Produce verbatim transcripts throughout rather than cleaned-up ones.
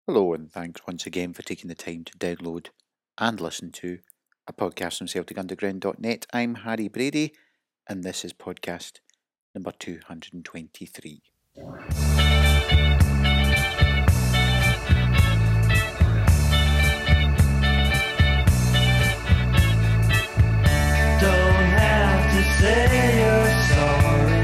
Hello, and thanks once again for taking the time to download and listen to a podcast from Celtic Underground dot net. I'm Harry Brady, and this is podcast number two hundred twenty-three. Don't have to say you're sorry.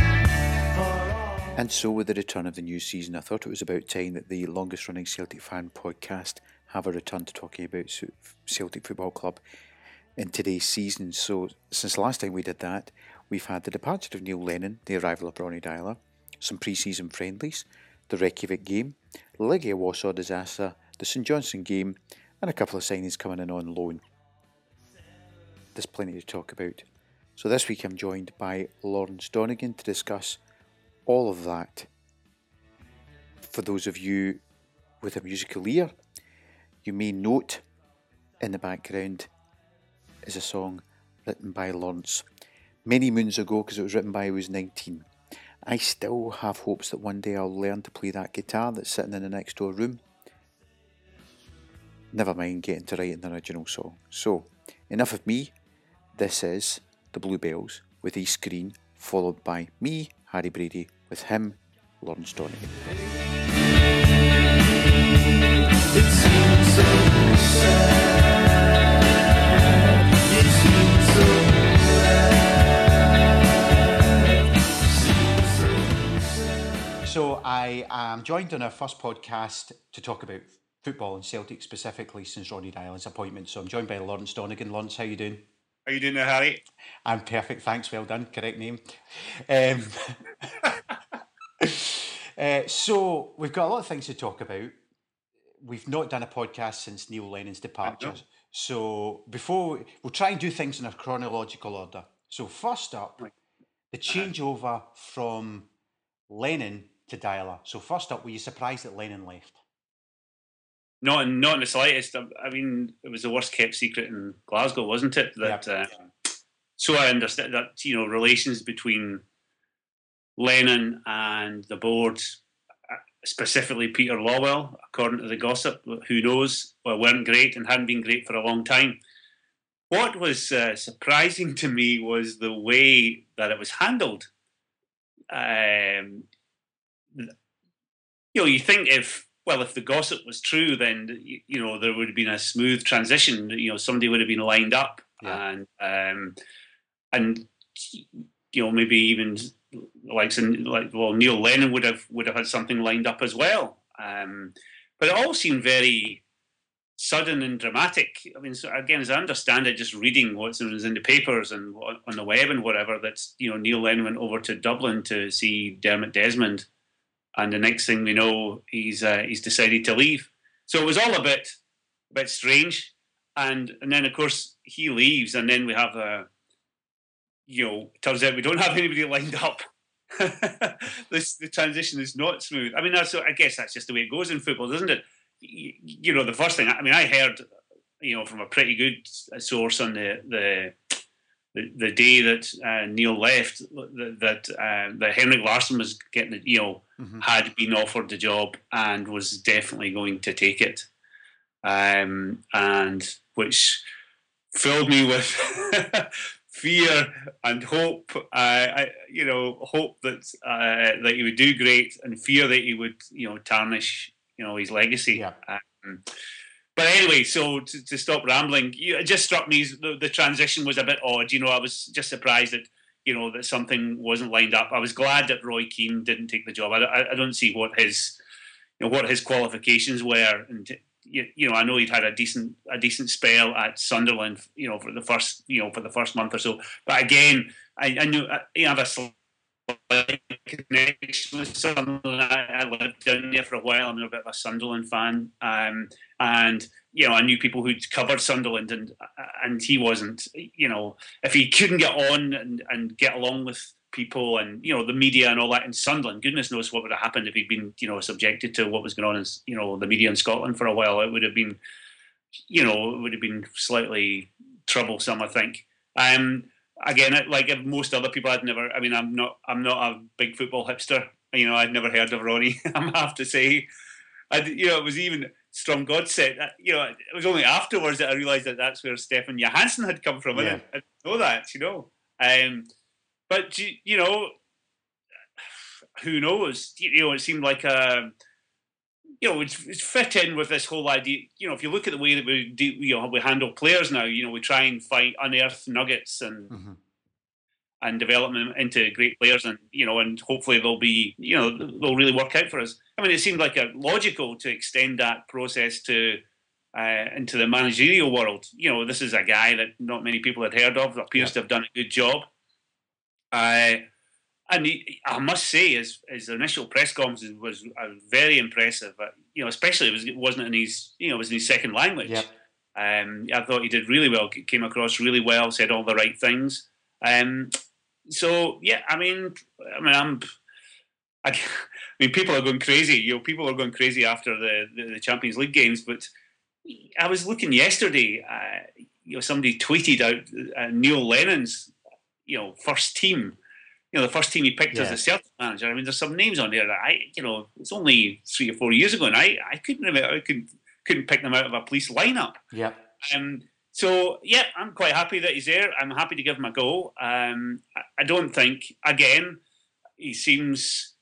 And so, with the return of the new season, I thought it was about time that the longest running Celtic fan podcast have a return to talking about Celtic Football Club in today's season. So, since the last time we did that, we've had the departure of Neil Lennon, the arrival of Ronny Deila, some pre-season friendlies, the Reykjavik game, Legia Warsaw disaster, the St Johnstone game, and a couple of signings coming in on loan. There's plenty to talk about. So this week I'm joined by Lawrence Donegan to discuss all of that. For those of you with a musical ear, you may note in the background is a song written by Lawrence many moons ago, because it was written by I was nineteen. I still have hopes that one day I'll learn to play that guitar that's sitting in the next door room. Never mind getting to write an original song. So, enough of me. This is the Bluebells with East Green, followed by me, Harry Brady, with him, Lawrence Donegan. It seems so sad. It seems so sad. So I am joined on our first podcast to talk about football and Celtic specifically since Ronny Deila's appointment. So I'm joined by Lawrence Donegan. Lawrence, how you doing? How you doing there, Harry? I'm perfect, thanks, well done, correct name. Um, uh, so we've got a lot of things to talk about. We've not done a podcast since Neil Lennon's departure. So before, we'll try and do things in a chronological order. So first up, the changeover from Lennon to Deila. So first up, were you surprised that Lennon left? Not in, not in the slightest. I mean, it was the worst kept secret in Glasgow, wasn't it? That Yep. uh, so I understand that, you know, relations between Lennon and the board, specifically Peter Lawwell, according to the gossip, who knows, well, weren't great and hadn't been great for a long time. What was uh, surprising to me was the way that it was handled. Um, you know, you think if Well, if the gossip was true, then, you know, there would have been a smooth transition. You know, somebody would have been lined up, Yeah. and um, and you know, maybe even like some, like well, Neil Lennon would have would have had something lined up as well. Um, but it all seemed very sudden and dramatic. I mean, so again, as I understand it, just reading what's in the papers and on the web and whatever, that's, you know, Neil Lennon went over to Dublin to see Dermot Desmond. And the next thing we know, he's uh, he's decided to leave. So it was all a bit a bit strange. And and then of course he leaves, and then we have a, you know, turns out we don't have anybody lined up. this the transition is not smooth. I mean, that's, I guess that's just the way it goes in football, doesn't it? You, you know, the first thing, I mean, I heard, you know, from a pretty good source on the the. The, the day that uh, Neil left, that that, uh, that Henrik Larsson was getting, you know, Mm-hmm. had been offered the job and was definitely going to take it, um, and which filled me with fear and hope. Uh, I, you know, hope that uh, that he would do great, and fear that he would, you know, tarnish, you know, his legacy. Yeah. Um, But anyway, so to, to stop rambling, you, it just struck me the, the transition was a bit odd. You know, I was just surprised that, you know, that something wasn't lined up. I was glad that Roy Keane didn't take the job. I, I, I don't see what his, you know, what his qualifications were, and you, you know, I know he'd had a decent a decent spell at Sunderland, you know, for the first, you know, for the first month or so. But again, I, I knew I, you have a slight connection with Sunderland. I, I lived down there for a while. I'm a bit of a Sunderland fan, um, and you know, I knew people who'd covered Sunderland, and and he wasn't. You know, if he couldn't get on and, and get along with people and, you know, the media and all that in Sunderland, goodness knows what would have happened if he'd been, you know, subjected to what was going on in, you know, the media in Scotland for a while. It would have been, you know, it would have been slightly troublesome, I think. Um, again, like most other people, I'd never. I mean, I'm not. I'm not a big football hipster. You know, I'd never heard of Ronnie. I have to say, And, you know, it was even Strom Godset. You know, it was only afterwards that I realised that that's where Stefan Johansson had come from. Yeah. I, didn't, I didn't know that, you know. Um, but, you, you know, who knows? You know, it seemed like a... You know, it's, it's fit in with this whole idea. You know, if you look at the way that we do, you know, we handle players now, you know, we try and find unearth nuggets and Mm-hmm. and develop them into great players, and you know, and hopefully they'll be, you know, they'll really work out for us. I mean, it seemed like a logical to extend that process to uh, into the managerial world. You know, this is a guy that not many people had heard of. That appears yeah. to have done a good job. Uh, And he, I must say, his, his initial press conference was uh, very impressive. Uh, you know, especially it, was, it wasn't in his, you know, it was in his second language. Yep. Um, I thought he did really well. Came across really well. Said all the right things. Um, so yeah, I mean, I mean, I'm, I, I mean, people are going crazy. You know, people are going crazy after the, the, the Champions League games. But I was looking yesterday. Uh, you know, somebody tweeted out uh, Neil Lennon's, you know, first team. You know, the first team he picked yeah. as a Celtic manager. I mean, there's some names on there that I, you know, it's only three or four years ago, and I, I couldn't remember, I couldn't, couldn't pick them out of a police lineup. Yeah. Um. So yeah, I'm quite happy that he's there. I'm happy to give him a go. Um. I, I don't think again, he seems.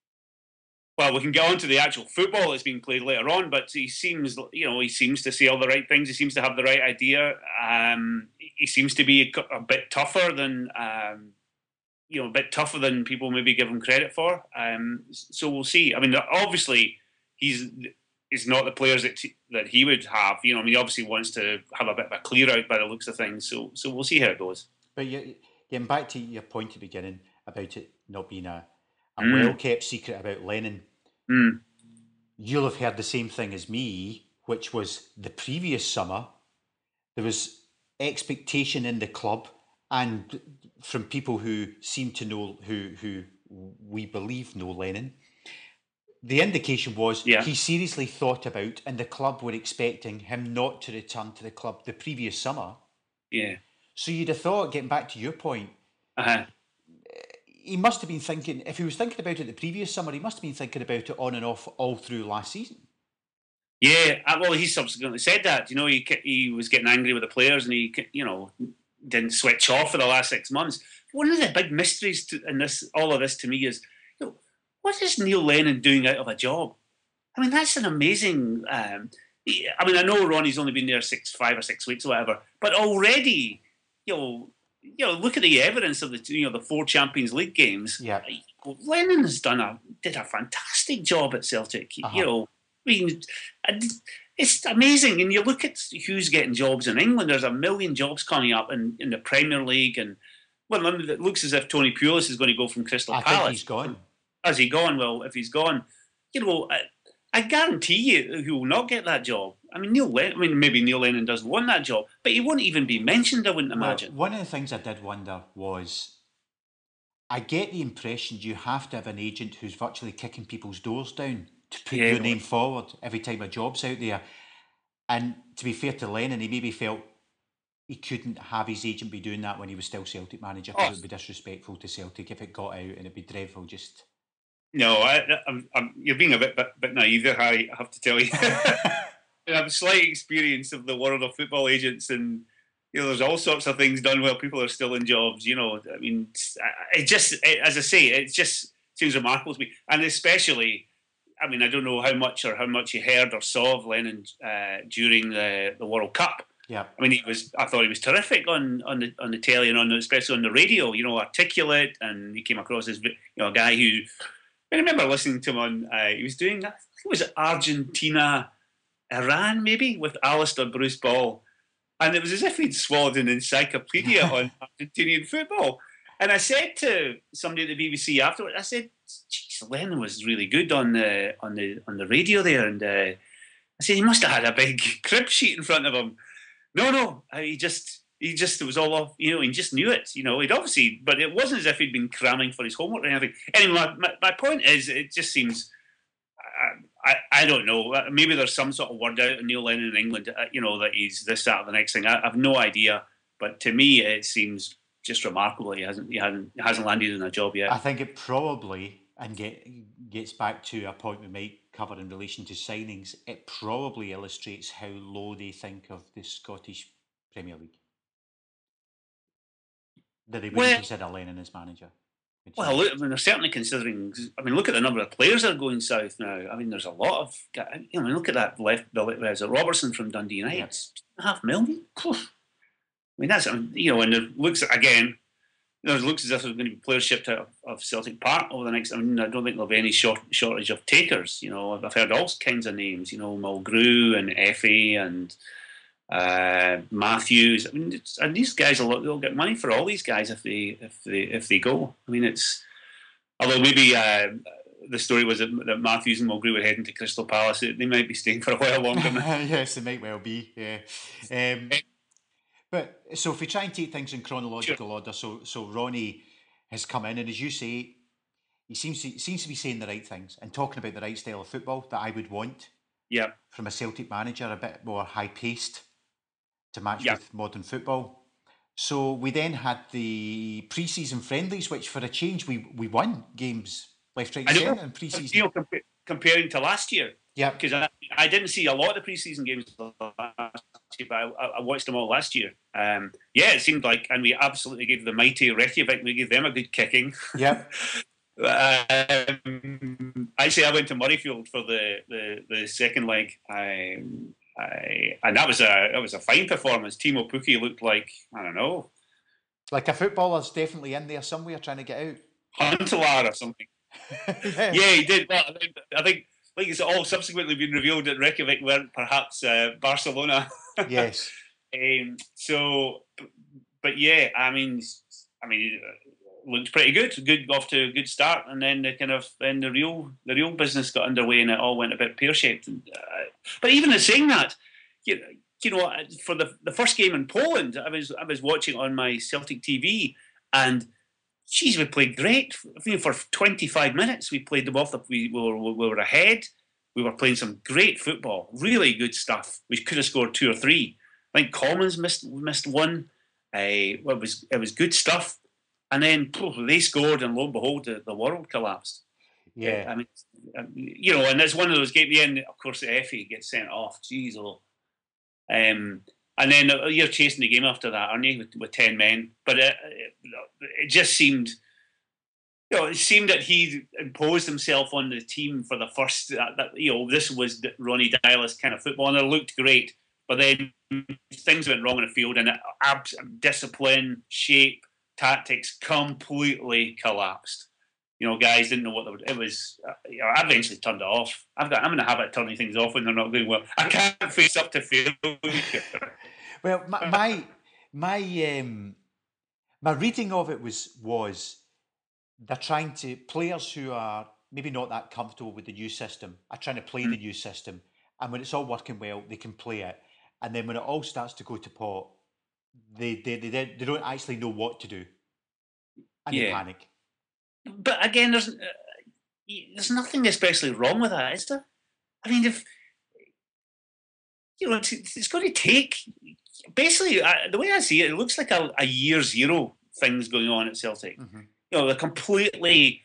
Well, we can get on to the actual football that's being played later on, but he seems, you know, he seems to say all the right things. He seems to have the right idea. Um. He seems to be a, a bit tougher than. Um, you know, a bit tougher than people maybe give him credit for. Um, so we'll see. I mean, obviously, he's he's not the players that t- that he would have. You know, I mean, he obviously wants to have a bit of a clear out by the looks of things. So so we'll see how it goes. But you, getting back to your point at the beginning about it not being a, a Mm. well-kept secret about Lennon, Mm. you'll have heard the same thing as me, which was the previous summer, there was expectation in the club and from people who seem to know, who who we believe know Lennon, the indication was Yeah. he seriously thought about, and the club were expecting him not to return to the club the previous summer. Yeah. So you'd have thought, getting back to your point, Uh-huh. he must have been thinking, if he was thinking about it the previous summer, he must have been thinking about it on and off all through last season. Yeah. uh, Well, he subsequently said that. You know, he ke- he was getting angry with the players, and he, ke- you know, didn't switch off for the last six months. One of the big mysteries to, in this, all of this to me is, you know, what is Neil Lennon doing out of a job? I mean, that's an amazing. Um, he- I mean, I know Ronnie's only been there six, five or six weeks or whatever, but already, you know, you know, look at the evidence of the, you know, the four Champions League games. Yeah. Lennon has done a did a fantastic job at Celtic. Uh-huh. You know, I mean, and it's amazing. And you look at who's getting jobs in England. There's a million jobs coming up in, in the Premier League, and well, it looks as if Tony Pulis is going to go from Crystal I Palace. think he's gone. Has he gone? Well, if he's gone, you know, I, I guarantee you he will not get that job. I mean, Neil Lennon, I mean, maybe Neil Lennon does want that job, but he wouldn't even be mentioned, I wouldn't imagine. Well, one of the things I did wonder was, I get the impression you have to have an agent who's virtually kicking people's doors down to put Yeah, your well- name forward every time a job's out there. And to be fair to Lennon, he maybe felt he couldn't have his agent be doing that when he was still Celtic manager, because Oh. it would be disrespectful to Celtic if it got out, and it'd be dreadful. Just No, I, I'm, I'm, you're being a bit, bit, bit naive there, Harry, I have to tell you. I have a slight experience of the world of football agents, and you know, there's all sorts of things done while people are still in jobs. You know, I mean, it's- I- it just, it, as I say, it just seems remarkable to me, and especially, I mean, I don't know how much or how much you heard or saw of Lennon uh, during the, the World Cup. yeah, I mean, he was. I thought he was terrific on, on the on the telly and on the, especially on the radio. You know, articulate, and he came across as, you know, a guy who. I remember listening to him on. Uh, he was doing. I think it was Argentina, Iran, maybe with Alistair Bruce Ball, and it was as if he'd swallowed an encyclopedia on Argentinian football. And I said to somebody at the B B C afterwards, I said, "Geez, Lennon was really good on the on the on the radio there." And uh, I said, he must have had a big crib sheet in front of him. No, no, uh, he just he just it was all off. You know, he just knew it. You know, he'd obviously, but it wasn't as if he'd been cramming for his homework or anything. Anyway, my, my, my point is, it just seems. I, I, I don't know. Maybe there's some sort of word out of Neil Lennon in England, uh, you know, that he's this, that, or the next thing. I, I have no idea. But to me, it seems just remarkable. He hasn't, he hasn't, he hasn't landed in a job yet. I think it probably, and get, gets back to a point we might cover in relation to signings, it probably illustrates how low they think of the Scottish Premier League. That they wouldn't Well, consider Lennon as manager. Well, look, I mean, they're certainly considering. I mean, look at the number of players that are going south now. I mean, there's a lot of. You know, look at that left. Is it Robertson from Dundee United? Yeah. Half a million. I mean, that's you know, and it looks again. You know, it looks as if there's going to be players shipped out of, of Celtic Park over the next. I mean, I don't think there'll be any short, shortage of takers. You know, I've heard all kinds of names. You know, Mulgrew and Effie and uh, Matthews. I mean, it's, and these guys will they'll get money for all these guys if they if they if they go. I mean, it's although maybe uh, the story was that, that Matthews and Mulgrew were heading to Crystal Palace. They might be staying for a while longer. Yes, they might well be. Yeah. Um, but so if we try and take things in chronological sure. order, so so Ronnie has come in, and as you say, he seems to seems to be saying the right things and talking about the right style of football that I would want. Yeah. From a Celtic manager, a bit more high paced to match yeah. with modern football. So we then had the pre-season friendlies, which for a change we we won games left, right, and centre in pre-season. You know, compa- comparing to last year, yeah, because I, I didn't see a lot of the pre-season games last year, but I, I watched them all last year. Um, yeah, it seemed like, and we absolutely gave the mighty Reykjavik, we gave them a good kicking. Yeah. um, actually, I went to Murrayfield for the, the, the second leg. I, I, and that was a that was a fine performance. Timo Pukki looked like, I don't know, like a footballer's definitely in there somewhere trying to get out. Huntelaar or something. yeah. yeah, he did. Well, I think, I think like it's all subsequently been revealed that Reykjavik weren't perhaps uh, Barcelona. Yes. um, so, but yeah, I mean, I mean, it looked pretty good. Good off to a good start, and then the kind of then the real the real business got underway, and it all went a bit pear shaped. Uh, but even in saying that, you you know, for the the first game in Poland, I was I was watching on my Celtic T V, and geez, we played great. I mean, for twenty-five minutes, we played them off. The, we, we, were, we were ahead. We were playing some great football, really good stuff. We could have scored two or three. I think Commons missed missed one. Uh, well, it was it was good stuff. And then oh, they scored, and lo and behold, the, the world collapsed. Yeah, uh, I mean, you know, and it's one of those games. And of course, the Effie gets sent off. Jeez, oh. Um, and then you're chasing the game after that, aren't you, with, with ten men? But it, it, it just seemed, you know, it seemed that he imposed himself on the team for the first. That, that you know, this was Ronnie Deila kind of football, and it looked great. But then things went wrong in the field, and abs- discipline, shape, tactics completely collapsed. You know, guys didn't know what they were. It was. Uh, you know, I eventually turned it off. I've got. I'm in the habit of turning things off when they're not going well. I can't face up to failure. Well, my my my, um, my reading of it was was they're trying to players who are maybe not that comfortable with the new system are trying to play mm. the new system, and when it's all working well, they can play it, and then when it all starts to go to pot, they they they, they don't actually know what to do, and yeah. they panic. But again, there's uh, there's nothing especially wrong with that, is there? I mean, if you know, it's, it's going to take basically uh, the way I see it, it looks like a, a year zero things going on at Celtic. Mm-hmm. You know, they're completely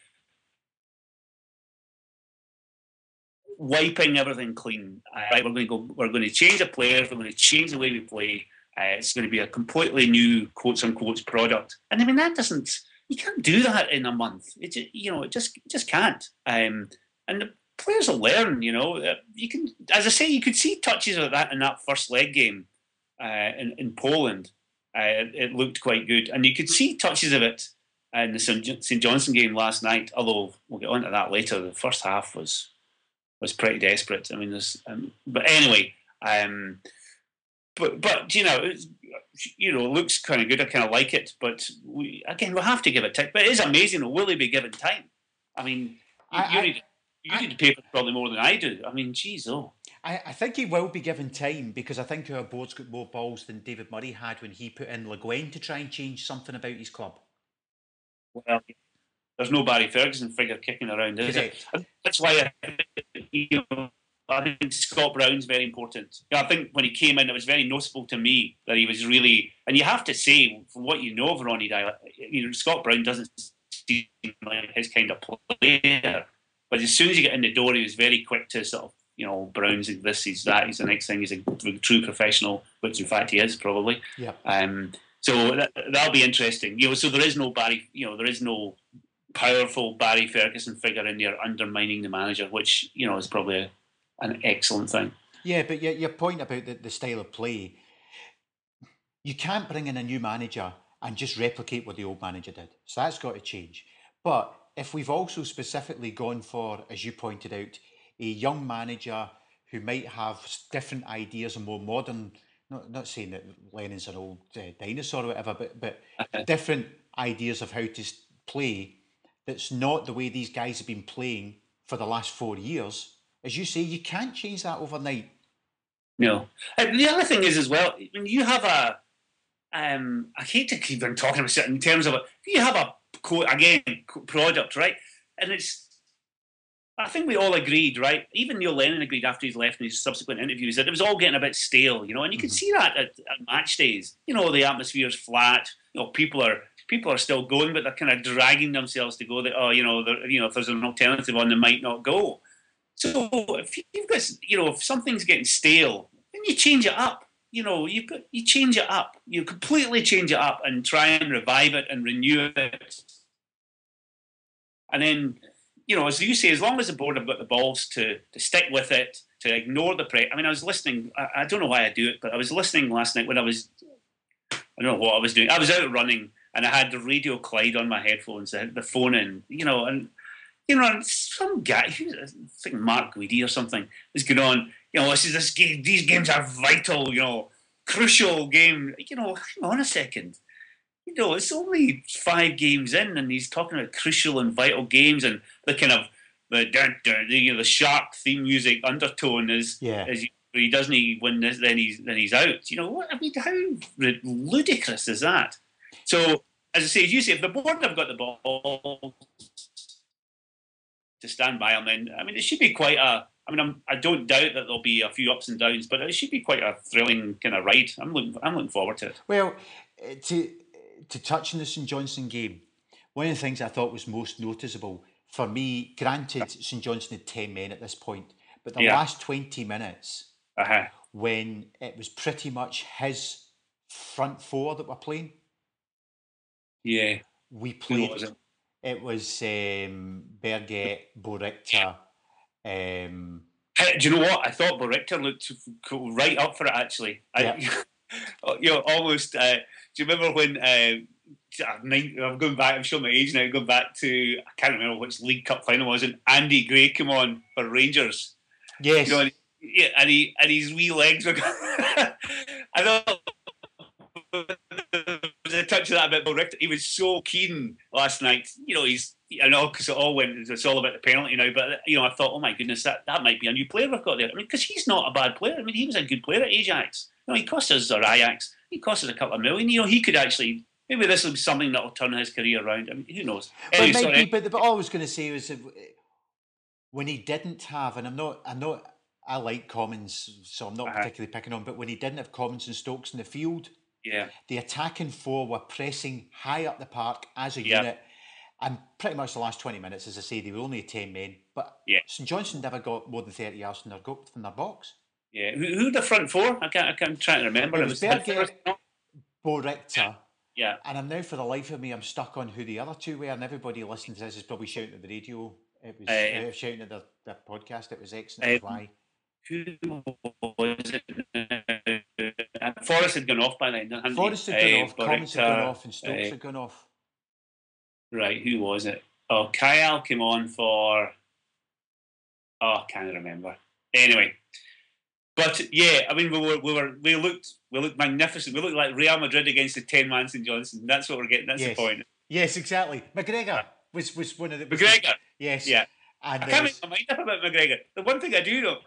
wiping everything clean. Uh, right, we're going to go. We're going to change the players. We're going to change the way we play. Uh, it's going to be a completely new quotes unquote product. And I mean, that doesn't. You can't do that in a month. It you know, it just just can't. Um, and the players will learn. You know, you can, as I say, you could see touches of that in that first leg game uh, in in Poland. Uh, it, it looked quite good, and you could see touches of it in the Saint Johnstone game last night. Although we'll get onto that later. The first half was was pretty desperate. I mean, there's, um, but anyway. Um, But, but you know, it's, you know, it looks kind of good. I kind of like it. But we, again, we'll have to give it time. But it is amazing. Will he be given time? I mean, you, I, you, need, you I, need to pay for probably more than I do. I mean, geez, oh. I, I think he will be given time because I think our board's got more balls than David Murray had when he put in Le Guen to try and change something about his club. Well, there's no Barry Ferguson figure kicking around, is Correct. it? That's why I, you know, I think Scott Brown's very important. I think when he came in, it was very noticeable to me that he was really, and you have to say, from what you know of Ronnie Deila, you know, Scott Brown doesn't seem like his kind of player. But as soon as he got in the door, he was very quick to sort of, you know, Brown's this, he's that, he's the next thing, he's a true professional, which in fact he is probably. Yeah. Um, so that, that'll be interesting. You know, so there is no Barry, you know, there is no powerful Barry Ferguson figure in there undermining the manager, which, you know, is probably a, an excellent thing. Yeah, but your, your point about the, the style of play, you can't bring in a new manager and just replicate what the old manager did. So that's got to change. But if we've also specifically gone for, as you pointed out, a young manager who might have different ideas and more modern, not not saying that Lennon's an old uh, dinosaur or whatever, but but different ideas of how to play that's not the way these guys have been playing for the last four years. As you say, you can't change that overnight. No. And the other thing is as well, when you have a, um, I hate to keep on talking about it in terms of, a, you have a, again, product, right? And it's, I think we all agreed, right? Even Neil Lennon agreed after he's left in his subsequent interviews that it was all getting a bit stale, you know, and you can mm-hmm. see that at, at match days. You know, the atmosphere's flat, you know, people are people are still going, but they're kind of dragging themselves to go that, oh, you know, you know, if there's an alternative on, they might not go. So if you've got, you know, if something's getting stale, then you change it up. You know, you got you change it up. You completely change it up and try and revive it and renew it. And then, you know, as you say, as long as the board have got the balls to to stick with it, to ignore the press. I mean, I was listening. I, I don't know why I do it, but I was listening last night when I was, I don't know what I was doing. I was out running and I had the Radio Clyde on my headphones, I had the phone in, you know, and, you know, and some guy, I think Mark Guidi or something, was going on, you know, this is this game, these games are vital, you know, crucial game. You know, hang on a second. You know, it's only five games in, and he's talking about crucial and vital games, and the kind of the the, you know, the shark theme music undertone is, yeah. is he doesn't he win this, then he's then he's out. You know, what I mean, how ludicrous is that? So, as I say, as you say, if the board have got the ball to stand by them, then I mean, it should be quite a. I mean, I'm, I don't doubt that there'll be a few ups and downs, but it should be quite a thrilling kind of ride. I'm looking, I'm looking forward to it. Well, to to touch on the St Johnstone game, one of the things I thought was most noticeable for me, granted, St Johnstone had ten men at this point, but the yeah. last twenty minutes, uh-huh. when it was pretty much his front four that were playing. Yeah. We played. Was it? It was um, Berget, Bo Richter. Um, hey, do you know what? I thought Bo Richter looked right up for it, actually. Yeah. I, you know, almost. Uh, do you remember when? Uh, I'm going back. I'm showing my age now. Going back to I can't remember which League Cup final was, and Andy Gray came on for Rangers. Yes. You know, and, yeah, and he and his wee legs were. I thought. There was a touch of that about Bo Richter. He was so keen last night. You know, he's. I know because it all went. It's all about the penalty now. But you know, I thought, oh my goodness, that, that might be a new player we've got there. I mean, because he's not a bad player. I mean, he was a good player at Ajax. You know, he cost us or Ajax. He cost us a couple of million. You know, he could actually. Maybe this will be something that will turn his career around. I mean, who knows? Anyway, but, maybe, but, but all I was going to say was when he didn't have, and I'm not, I'm not, I like Commons, so I'm not uh-huh. particularly picking on. But when he didn't have Commons and Stokes in the field. Yeah, the attacking four were pressing high up the park as a yeah. unit, and pretty much the last twenty minutes, as I say, they were only ten men. But yeah. St Johnstone never got more than thirty yards from their go from their box. Yeah, who, who the front four? I can't. I can't I'm trying to remember. It was, was Berget, Bo Richter. Yeah, and I'm now for the life of me, I'm stuck on who the other two were, and everybody listening to this is probably shouting at the radio. It was uh, uh, shouting at their, their podcast. It was X and it was Y. Who was it? Uh, Forrest had gone off by then. Forrest had gone uh, off, Commons had gone off, and Stokes uh, had gone off. Right, who was it? Oh, Kyle came on for. Oh, I can't remember. Anyway, but yeah, I mean, we were, we were, we looked, we looked magnificent. We looked like Real Madrid against the ten-man St Johnstone. That's what we're getting. That's yes. the point. Yes, exactly. McGregor was was one of the. McGregor. Was, yes. Yeah. And I can't make my mind up about McGregor. The one thing I do know.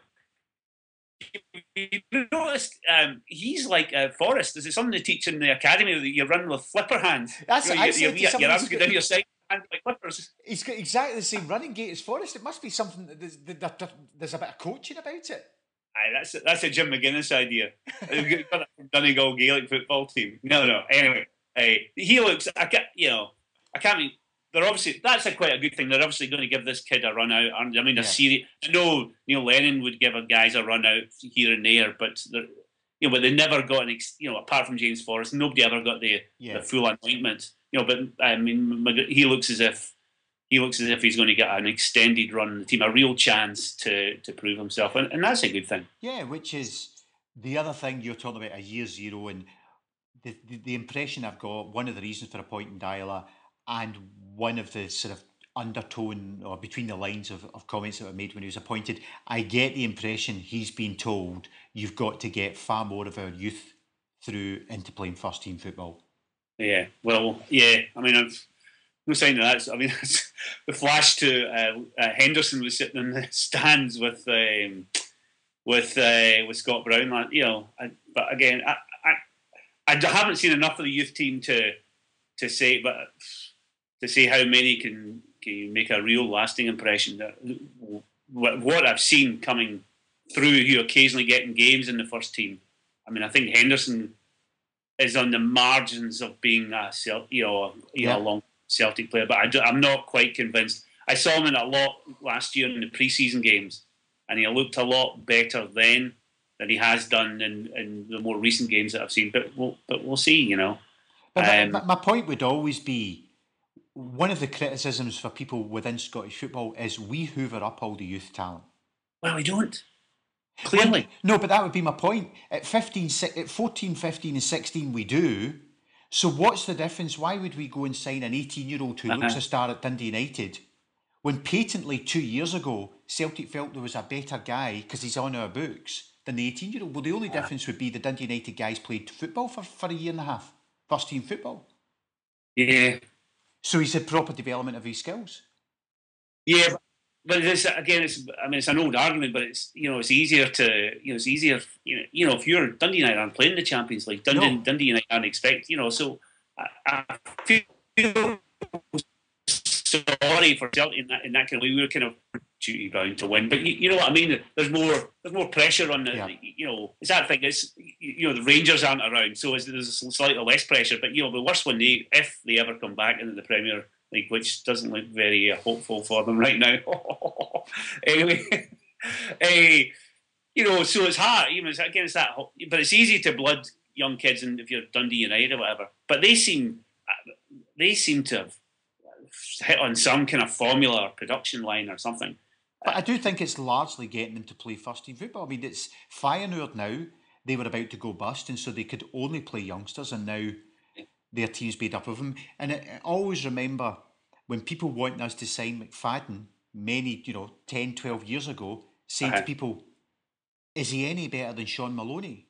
You noticed um, he's like uh, Forrest. Is it something they teach in the academy that you run with flipper hands? That's you know, I you, said you, to your arms go down your side, hands like flippers. He's got exactly the same running gait as Forrest. It must be something that there's, that there's a bit of coaching about it. Aye, that's a, that's a Jim McGuinness idea. Got from Donegal Gaelic football team. No, no. Anyway, uh, he looks. I can't. You know, I can't. Mean, they're obviously that's a quite a good thing. They're obviously going to give this kid a run out. aren't they? I mean, a Yeah. series. I know Neil Lennon would give a guys a run out here and there, but they're, you know, but they never got an ex, you know, apart from James Forrest, nobody ever got the, Yeah. the full anointment. You know, but I mean, Mag- he looks as if he looks as if he's going to get an extended run in the team, a real chance to to prove himself, and, and that's a good thing. Yeah, which is the other thing you're talking about, a year zero, and the, the, the impression I've got, one of the reasons for appointing Dyla, and one of the sort of undertone or between the lines of, of comments that were made when he was appointed, I get the impression he's been told you've got to get far more of our youth through into playing first team football. Yeah, well, yeah. I mean, I've no sign of that. I mean, the flash to uh, uh, Henderson was sitting in the stands with um, with uh, with Scott Brown. Like, you know, I, but again, I, I I haven't seen enough of the youth team to to say, but to say how many can can you make a real lasting impression. That what I've seen coming through, you occasionally getting games in the first team. I mean, I think Henderson is on the margins of being a you know you Yeah. know a long Celtic player, but I do, I'm not quite convinced. I saw him in a lot last year in the pre-season games, and he looked a lot better then than he has done in, in the more recent games that I've seen. But we'll but we'll see, you know. But my- Um, my, my point would always be, one of the criticisms for people within Scottish football is we hoover up all the youth talent. Well, we don't. Clearly. No, but that would be my point. At fifteen, si- at fourteen, fifteen and sixteen we do. So what's the difference? Why would we go and sign an eighteen-year-old who looks Uh-huh. a star at Dundee United when patently two years ago Celtic felt there was a better guy because he's on our books than the eighteen-year-old? Well, the only difference would be the Dundee United guys played football for, for a year and a half, first team football. Yeah. So he's had proper development of his skills. Yeah, but it's, again, it's I mean, it's an old argument, but it's you know, it's easier to you know, it's easier you know, you know, if you're Dundee United aren't playing the Champions League, Dundee No. Dundee United aren't expect you know, so I, I feel sorry for Celtic in that in that kind of way. We were kind of duty bound to win, but you, you know what I mean. There's more there's more pressure on the Yeah. you know. It's that thing. It's you know the Rangers aren't around, so it's, there's slightly less pressure. But you know the worst one they if they ever come back into the Premier League, which doesn't look very uh, hopeful for them right now. Anyway, uh, you know, so it's hard. You know, it's, again, it's that, ho- but it's easy to blood young kids, and if you're Dundee United or whatever. But they seem, they seem to have hit on some kind of formula or production line or something. But I do think it's largely getting them to play first team football. I mean, it's Feyenoord now. They were about to go bust, and so they could only play youngsters, and now their team's made up of them. And I, I always remember when people want us to sign McFadden, many, you know, ten, twelve years ago, saying Uh-huh. to people, is he any better than Sean Maloney?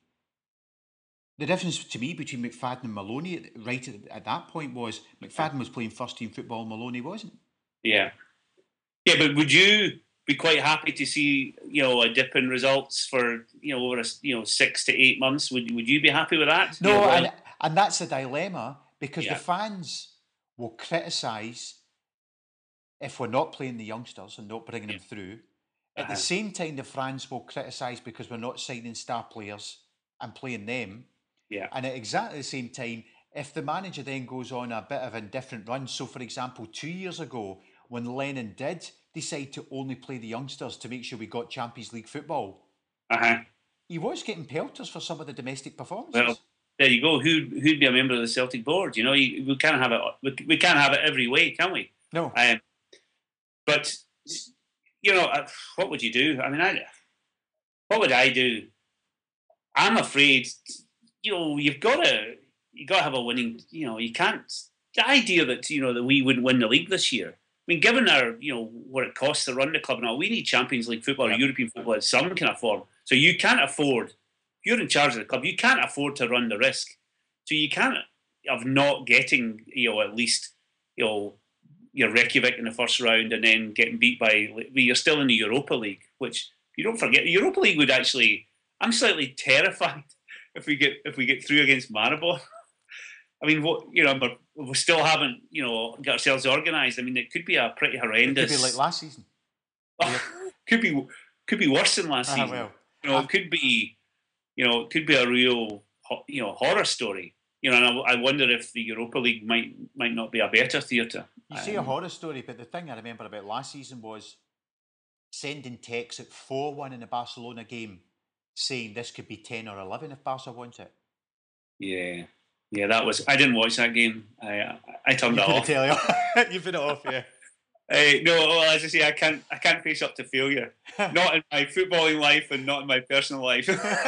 The difference to me between McFadden and Maloney at- right at, at that point was McFadden was playing first team football, Maloney wasn't. Yeah, yeah. But would you be quite happy to see you know a dip in results for you know over a, you know six to eight months? Would Would you be happy with that? You No, know, well- and, and that's a dilemma because Yeah. the fans will criticise if we're not playing the youngsters and not bringing them through. At Uh-huh. the same time, the fans will criticise because we're not signing star players and playing them. Yeah. And at exactly the same time, if the manager then goes on a bit of a different run, so for example, two years ago, when Lennon did decide to only play the youngsters to make sure we got Champions League football, Uh-huh. he was getting pelters for some of the domestic performances. Well, there you go. Who who'd be a member of the Celtic board? You know, you, we can't have it. We, we can't have it every way, can we? no. Um, but you know, uh, what would you do? I mean, I what would I do? I'm afraid. You know, you've got to you got to have a winning. You know, you can't. The idea that you know that we wouldn't win the league this year. I mean, given our you know what it costs to run the club and all, we need Champions League football or Yeah. European football in some kind of form. So you can't afford. If you're in charge of the club, you can't afford to run the risk. So you can't of not getting you know at least you know your Reykjavik in the first round and then getting beat by. You're still in the Europa League, which you don't forget. The Europa League would actually. I'm slightly terrified if we get if we get through against Maribor. I mean, what you know, but we still haven't you know got ourselves organised. I mean, it could be a pretty It could horrendous. be like last season. could be could be worse than last Ah, season. well. You know, it could be, you know, it could be a real, ho- you know, horror story. You know, and I, I wonder if the Europa League might might not be a better theatre. You say a horror story, but the thing I remember about last season was sending texts at four one in the Barcelona game saying this could be ten or eleven if Barca wants it. Yeah, yeah, that was. I didn't watch that game. I I turned You it put off. the telly on. You put it off, yeah. Uh, no, well, as I say, I can't. I can't face up to failure. Not in my footballing life, and not in my personal life.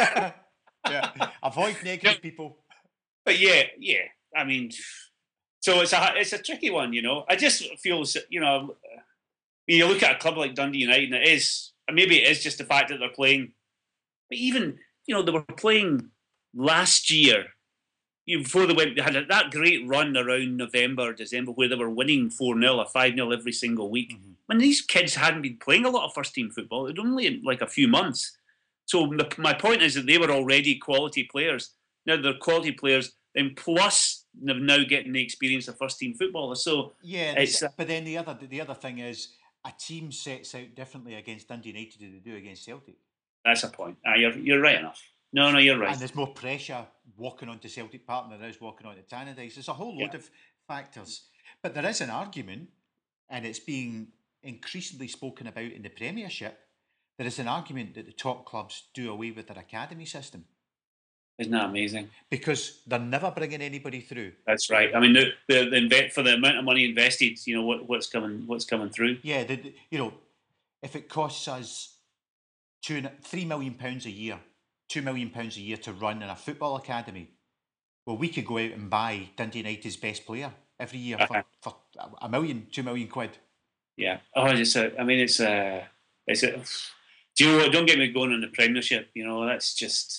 Yeah. Avoid negative people. But yeah, yeah. I mean, so it's a it's a tricky one, you know. I just feel, you know, when you look at a club like Dundee United, and it is maybe it is just the fact that they're playing. But even, you know, they were playing last year, you know, before they went. They had a, that great run around November, December, where they were winning four nil or five nil every single week. Mm-hmm. When these kids hadn't been playing a lot of first team football, it was only like a few months. So the, my point is that they were already quality players. Now they're quality players, then plus they're now getting the experience of first team footballers. So yeah, it's, uh, but then the other the other thing is a team sets out differently against Dundee United than they do against Celtic. That's a point. Ah, you're you're right enough. No, no, you're right. And there's more pressure walking onto Celtic Park than there is walking onto Tannadice. There's a whole load yeah. of factors, but there is an argument, and it's being increasingly spoken about in the Premiership. There is an argument that the top clubs do away with their academy system. Isn't that amazing? Because they're never bringing anybody through. That's right. I mean, the the, the inve- for the amount of money invested, you know what, what's coming what's coming through. Yeah, the, the, you know, if it costs us two three million pounds a year, two million pounds a year to run in a football academy, well, we could go out and buy Dundee United's best player every year uh-huh. for, for a million, two million quid. Yeah. Oh, it's a, I mean, it's a, it's a. Do you know what? Don't get me going on the Premiership. You know, that's just.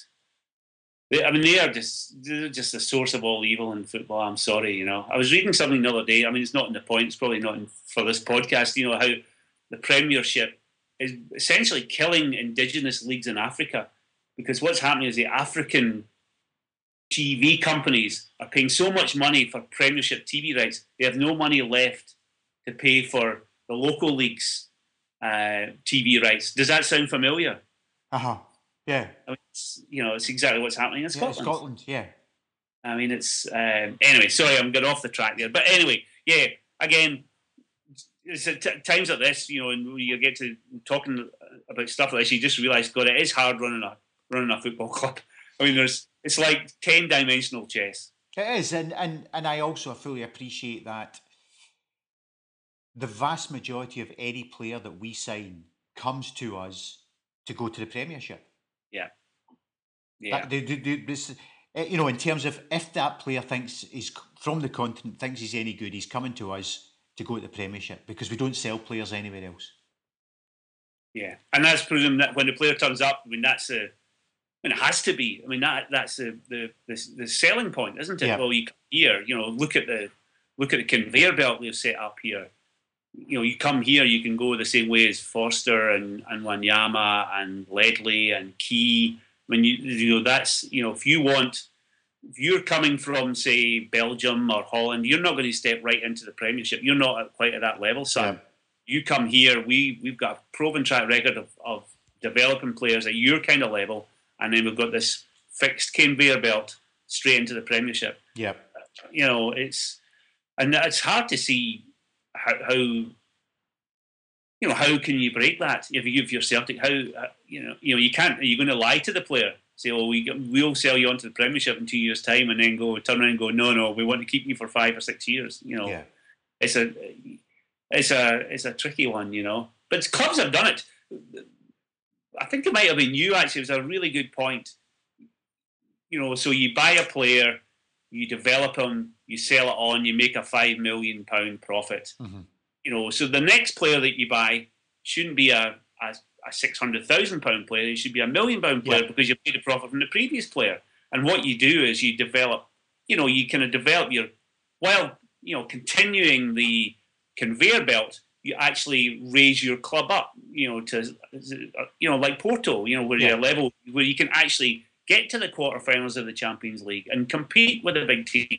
I mean, they are just they're just the source of all evil in football. I'm sorry, you know. I was reading something the other day. I mean, it's not in the point. It's probably not in, for this podcast. You know how the Premiership is essentially killing indigenous leagues in Africa, because what's happening is the African T V companies are paying so much money for Premiership T V rights, they have no money left to pay for the local leagues. Uh, T V rights. Does that sound familiar? Uh huh. Yeah. I mean, it's, you know, it's exactly what's happening in Scotland. Yeah, Scotland, yeah. I mean, it's um, anyway. Sorry, I'm getting off the track there. But anyway, yeah. Again, it's at t- times like this, you know, and when you get to talking about stuff like this, you just realise, God, it is hard running a running a football club. I mean, there's it's like ten dimensional chess. It is, and and and I also fully appreciate that. The vast majority of any player that we sign comes to us to go to the Premiership. Yeah, yeah. That, they, they, they, this, you know, in terms of if that player thinks he's from the continent, thinks he's any good, he's coming to us to go to the Premiership because we don't sell players anywhere else. Yeah, and that's proven that when the player turns up, I mean, that's a, I mean, it has to be. I mean, that that's the the the, the selling point, isn't it? Yeah. Well, you come here, you know, look at the look at the conveyor belt we've set up here. You know, you come here, you can go the same way as Forster and, and Wanyama and Ledley and Key. I mean, you, you know, that's, you know, if you want, if you're coming from, say, Belgium or Holland, you're not going to step right into the Premiership. You're not at, quite at that level, son. Yeah. You come here, we, we've got a proven track record of, of developing players at your kind of level, and then we've got this fixed conveyor belt straight into the Premiership. Yeah. You know, it's, and it's hard to see How, how you know how can you break that if you if you're Celtic? How uh, you know you know you can't. Are you going to lie to the player? Say, oh, we we'll sell you onto the Premiership in two years' time, and then go turn around and go, no, no, we want to keep you for five or six years. You know, yeah. it's a it's a it's a tricky one. You know, but clubs have done it. I think it might have been you actually. It was a really good point. You know, so you buy a player, you develop him, you sell it on, you make a five million pound profit. Mm-hmm. You know, so the next player that you buy shouldn't be a, a, a six hundred thousand pound player. It should be a million pound player yeah. because you made a profit from the previous player. And what you do is you develop, you know, you kind of develop your, while, you know, continuing the conveyor belt, you actually raise your club up, you know, to, you know, like Porto, you know, where yeah. you're a level where you can actually get to the quarterfinals of the Champions League and compete with the big teams.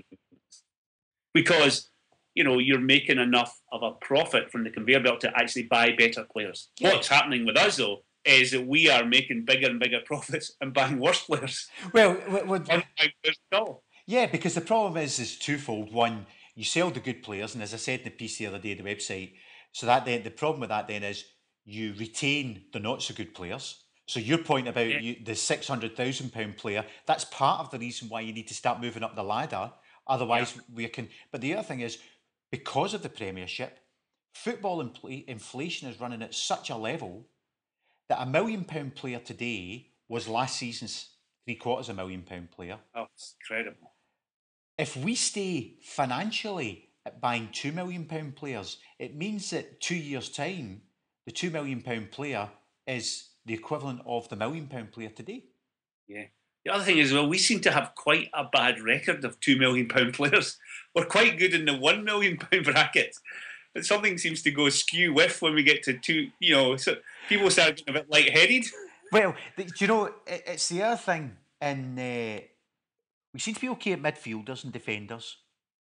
Because, you know, you're making enough of a profit from the conveyor belt to actually buy better players. Yeah. What's happening with us, though, is that we are making bigger and bigger profits and buying worse players. Well, what, what, yeah, because the problem is is twofold. One, you sell the good players, and as I said in the piece the other day on the website, so that then the problem with that then is you retain the not so good players. So your point about Yeah. you, the six hundred thousand pound player, that's part of the reason why you need to start moving up the ladder. Otherwise, yeah. we can. But the other thing is, because of the Premiership, football infl- inflation is running at such a level that a million pound player today was last season's three quarters of a million pound player. Oh, it's incredible. If we stay financially at buying two million pound players, it means that two years' time, the two million pound player is the equivalent of the million pound player today. Yeah. The other thing is, well, we seem to have quite a bad record of two million pound players. We're quite good in the one million pound bracket, but something seems to go skew with when we get to two. You know, so people start getting a bit lightheaded. Well, do you know, it, it's the other thing, and uh, we seem to be okay at midfielders and defenders,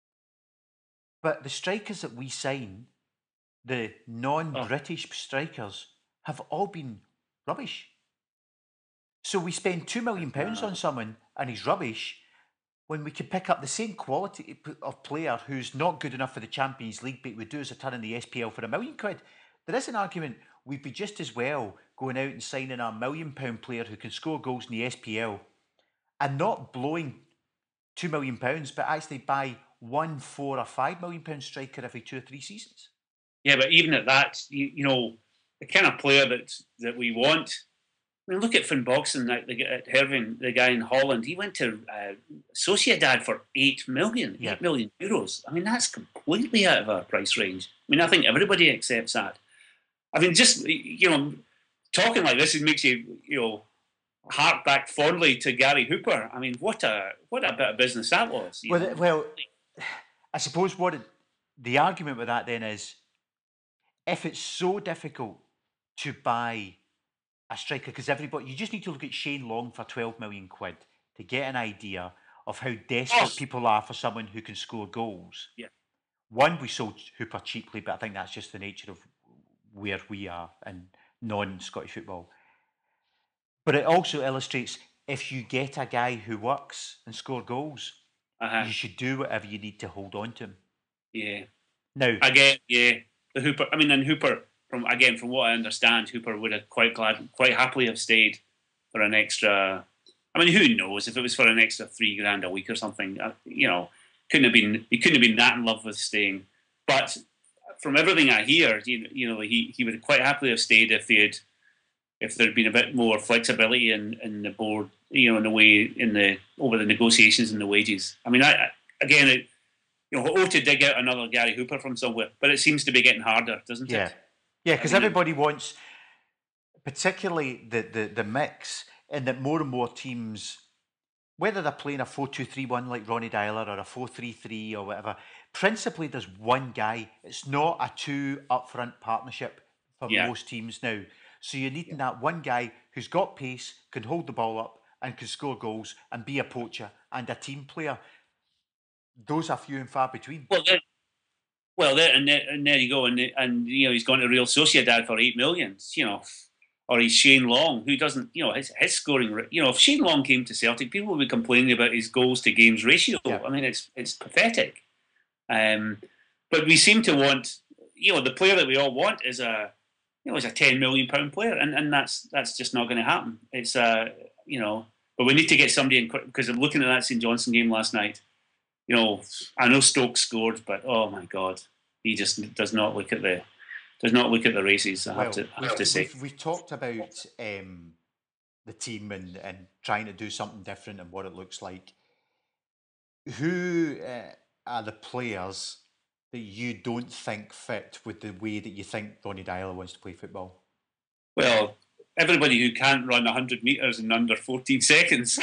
but the strikers that we sign, the non-British oh. strikers, have all been rubbish. So we spend two million pounds on someone and he's rubbish, when we could pick up the same quality of player who's not good enough for the Champions League, but we do as a turn in the S P L for a million quid. There is an argument we'd be just as well going out and signing a million pound player who can score goals in the S P L and not blowing two million pounds, but actually buy one, four, or five million pound striker every two or three seasons. Yeah, but even at that, you, you know, the kind of player that that we want. I mean, look at Finn Boxen at, at Hervin, the guy in Holland. He went to uh, Sociedad for eight million, yeah. eight million euros. I mean, that's completely out of our price range. I mean, I think everybody accepts that. I mean, just, you know, talking like this, it makes you, you know, hark back fondly to Gary Hooper. I mean, what a what a bit of business that was. Well, know? well, I suppose what it, the argument with that then is, if it's so difficult to buy a striker, because everybody, you just need to look at Shane Long for twelve million quid to get an idea of how desperate oh. people are for someone who can score goals. Yeah. One, we sold Hooper cheaply, but I think that's just the nature of where we are in non-Scottish football. But it also illustrates, if you get a guy who works and score goals, uh-huh. you should do whatever you need to hold on to him. Yeah. Now, again, yeah, the Hooper. I mean, and Hooper. From again, from what I understand, Hooper would have quite glad, quite happily have stayed for an extra. I mean, who knows if it was for an extra three grand a week or something? You know, couldn't have been. He couldn't have been that in love with staying. But from everything I hear, you, you know, he, he would quite happily have stayed if they had, if there'd been a bit more flexibility in, in the board, you know, in the way in the over the negotiations and the wages. I mean, I, again, it, you know, ought to dig out another Gary Hooper from somewhere, but it seems to be getting harder, doesn't yeah. it? Yeah, because everybody wants, particularly the, the, the mix, and that more and more teams, whether they're playing a four two three one like Ronnie Dyler or a four three three or whatever, principally there's one guy. It's not a two upfront partnership for yeah. most teams now. So you're needing yeah. that one guy who's got pace, can hold the ball up and can score goals and be a poacher and a team player. Those are few and far between. Well, Well, there and, there and there you go, and and you know he's gone to Real Sociedad for eight million. You know, or he's Shane Long, who doesn't, you know, his, his scoring. You know, if Shane Long came to Celtic, people would be complaining about his goals to games ratio. Yeah. I mean, it's it's pathetic. Um, but we seem to want, you know, the player that we all want is a, you know, is a ten million pound player, and, and that's that's just not going to happen. It's uh, you know, but we need to get somebody in quick, because I'm looking at that St Johnstone game last night. You know, I know Stokes scored, but oh my God, he just does not look at the does not look at the races. I well, have to I have to say. We've, we've talked about um, the team and, and trying to do something different and what it looks like. Who uh, are the players that you don't think fit with the way that you think Ronnie Dyler wants to play football? Well, everybody who can't run one hundred metres in under fourteen seconds.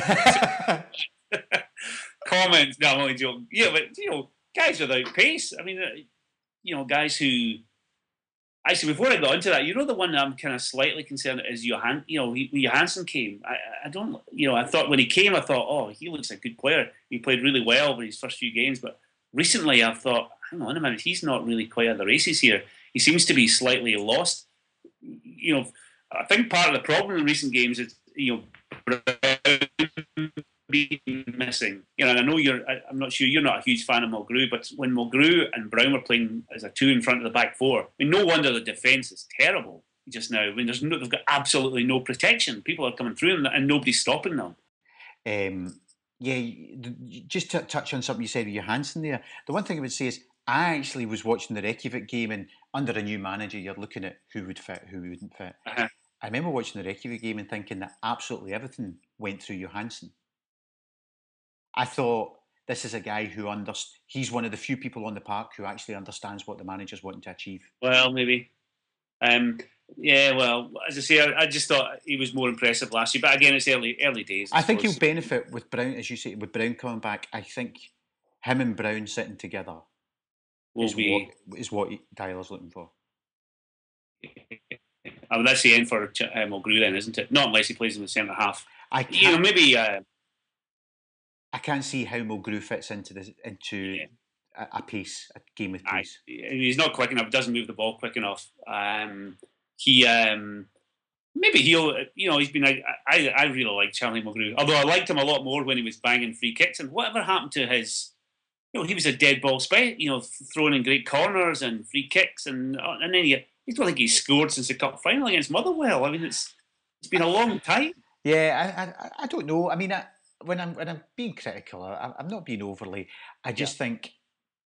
Comments, no, I'm only joking. Yeah, but, you know, guys without pace. I mean, you know, guys who... Actually, before I got into that, you know, the one that I'm kind of slightly concerned is Johan. You know, he, when Johansson came, I, I don't, you know, I thought when he came, I thought, oh, he looks a good player. He played really well in his first few games, but recently I've thought, hang on a minute, he's not really quite at the races here. He seems to be slightly lost. You know, I think part of the problem in recent games is, you know, been missing. You know, and I know you're. I, I'm not sure you're not a huge fan of Mulgrew, but when Mulgrew and Brown were playing as a two in front of the back four, I mean, no wonder the defence is terrible just now. I mean, there's no, they've got absolutely no protection. People are coming through them, and nobody's stopping them. Um, yeah, just to touch on something you said with Johansson there. The one thing I would say is I actually was watching the Reykjavik game, and under a new manager, you're looking at who would fit, who wouldn't fit. Uh-huh. I remember watching the Reykjavik game and thinking that absolutely everything went through Johansson. I thought, this is a guy who understands, he's one of the few people on the park who actually understands what the manager's wanting to achieve. Well, maybe. Um, yeah, well, as I say, I, I just thought he was more impressive last year. But again, it's early early days. I, I think suppose. he'll benefit with Brown, as you say, with Brown coming back. I think him and Brown sitting together will is, be, what, is what Tyler's looking for. I mean, that's the end for uh, Mulgrew then, isn't it? Not unless he plays in the centre half. I you know, maybe... Uh, I can't see how Mulgrew fits into this, into yeah. a, a pace, a game with pace. I, he's not quick enough. Doesn't move the ball quick enough. Um, he um, maybe he'll. You know, he's been. I, I I really like Charlie Mulgrew. Although I liked him a lot more when he was banging free kicks. And whatever happened to his? You know, he was a dead ball spe- You know, throwing in great corners and free kicks, and and then he. I don't think he's scored since the cup final against Motherwell. I mean, it's it's been a long time. Yeah, I I, I don't know. I mean. I, When I'm when I'm being critical, I, I'm not being overly. I just yeah. think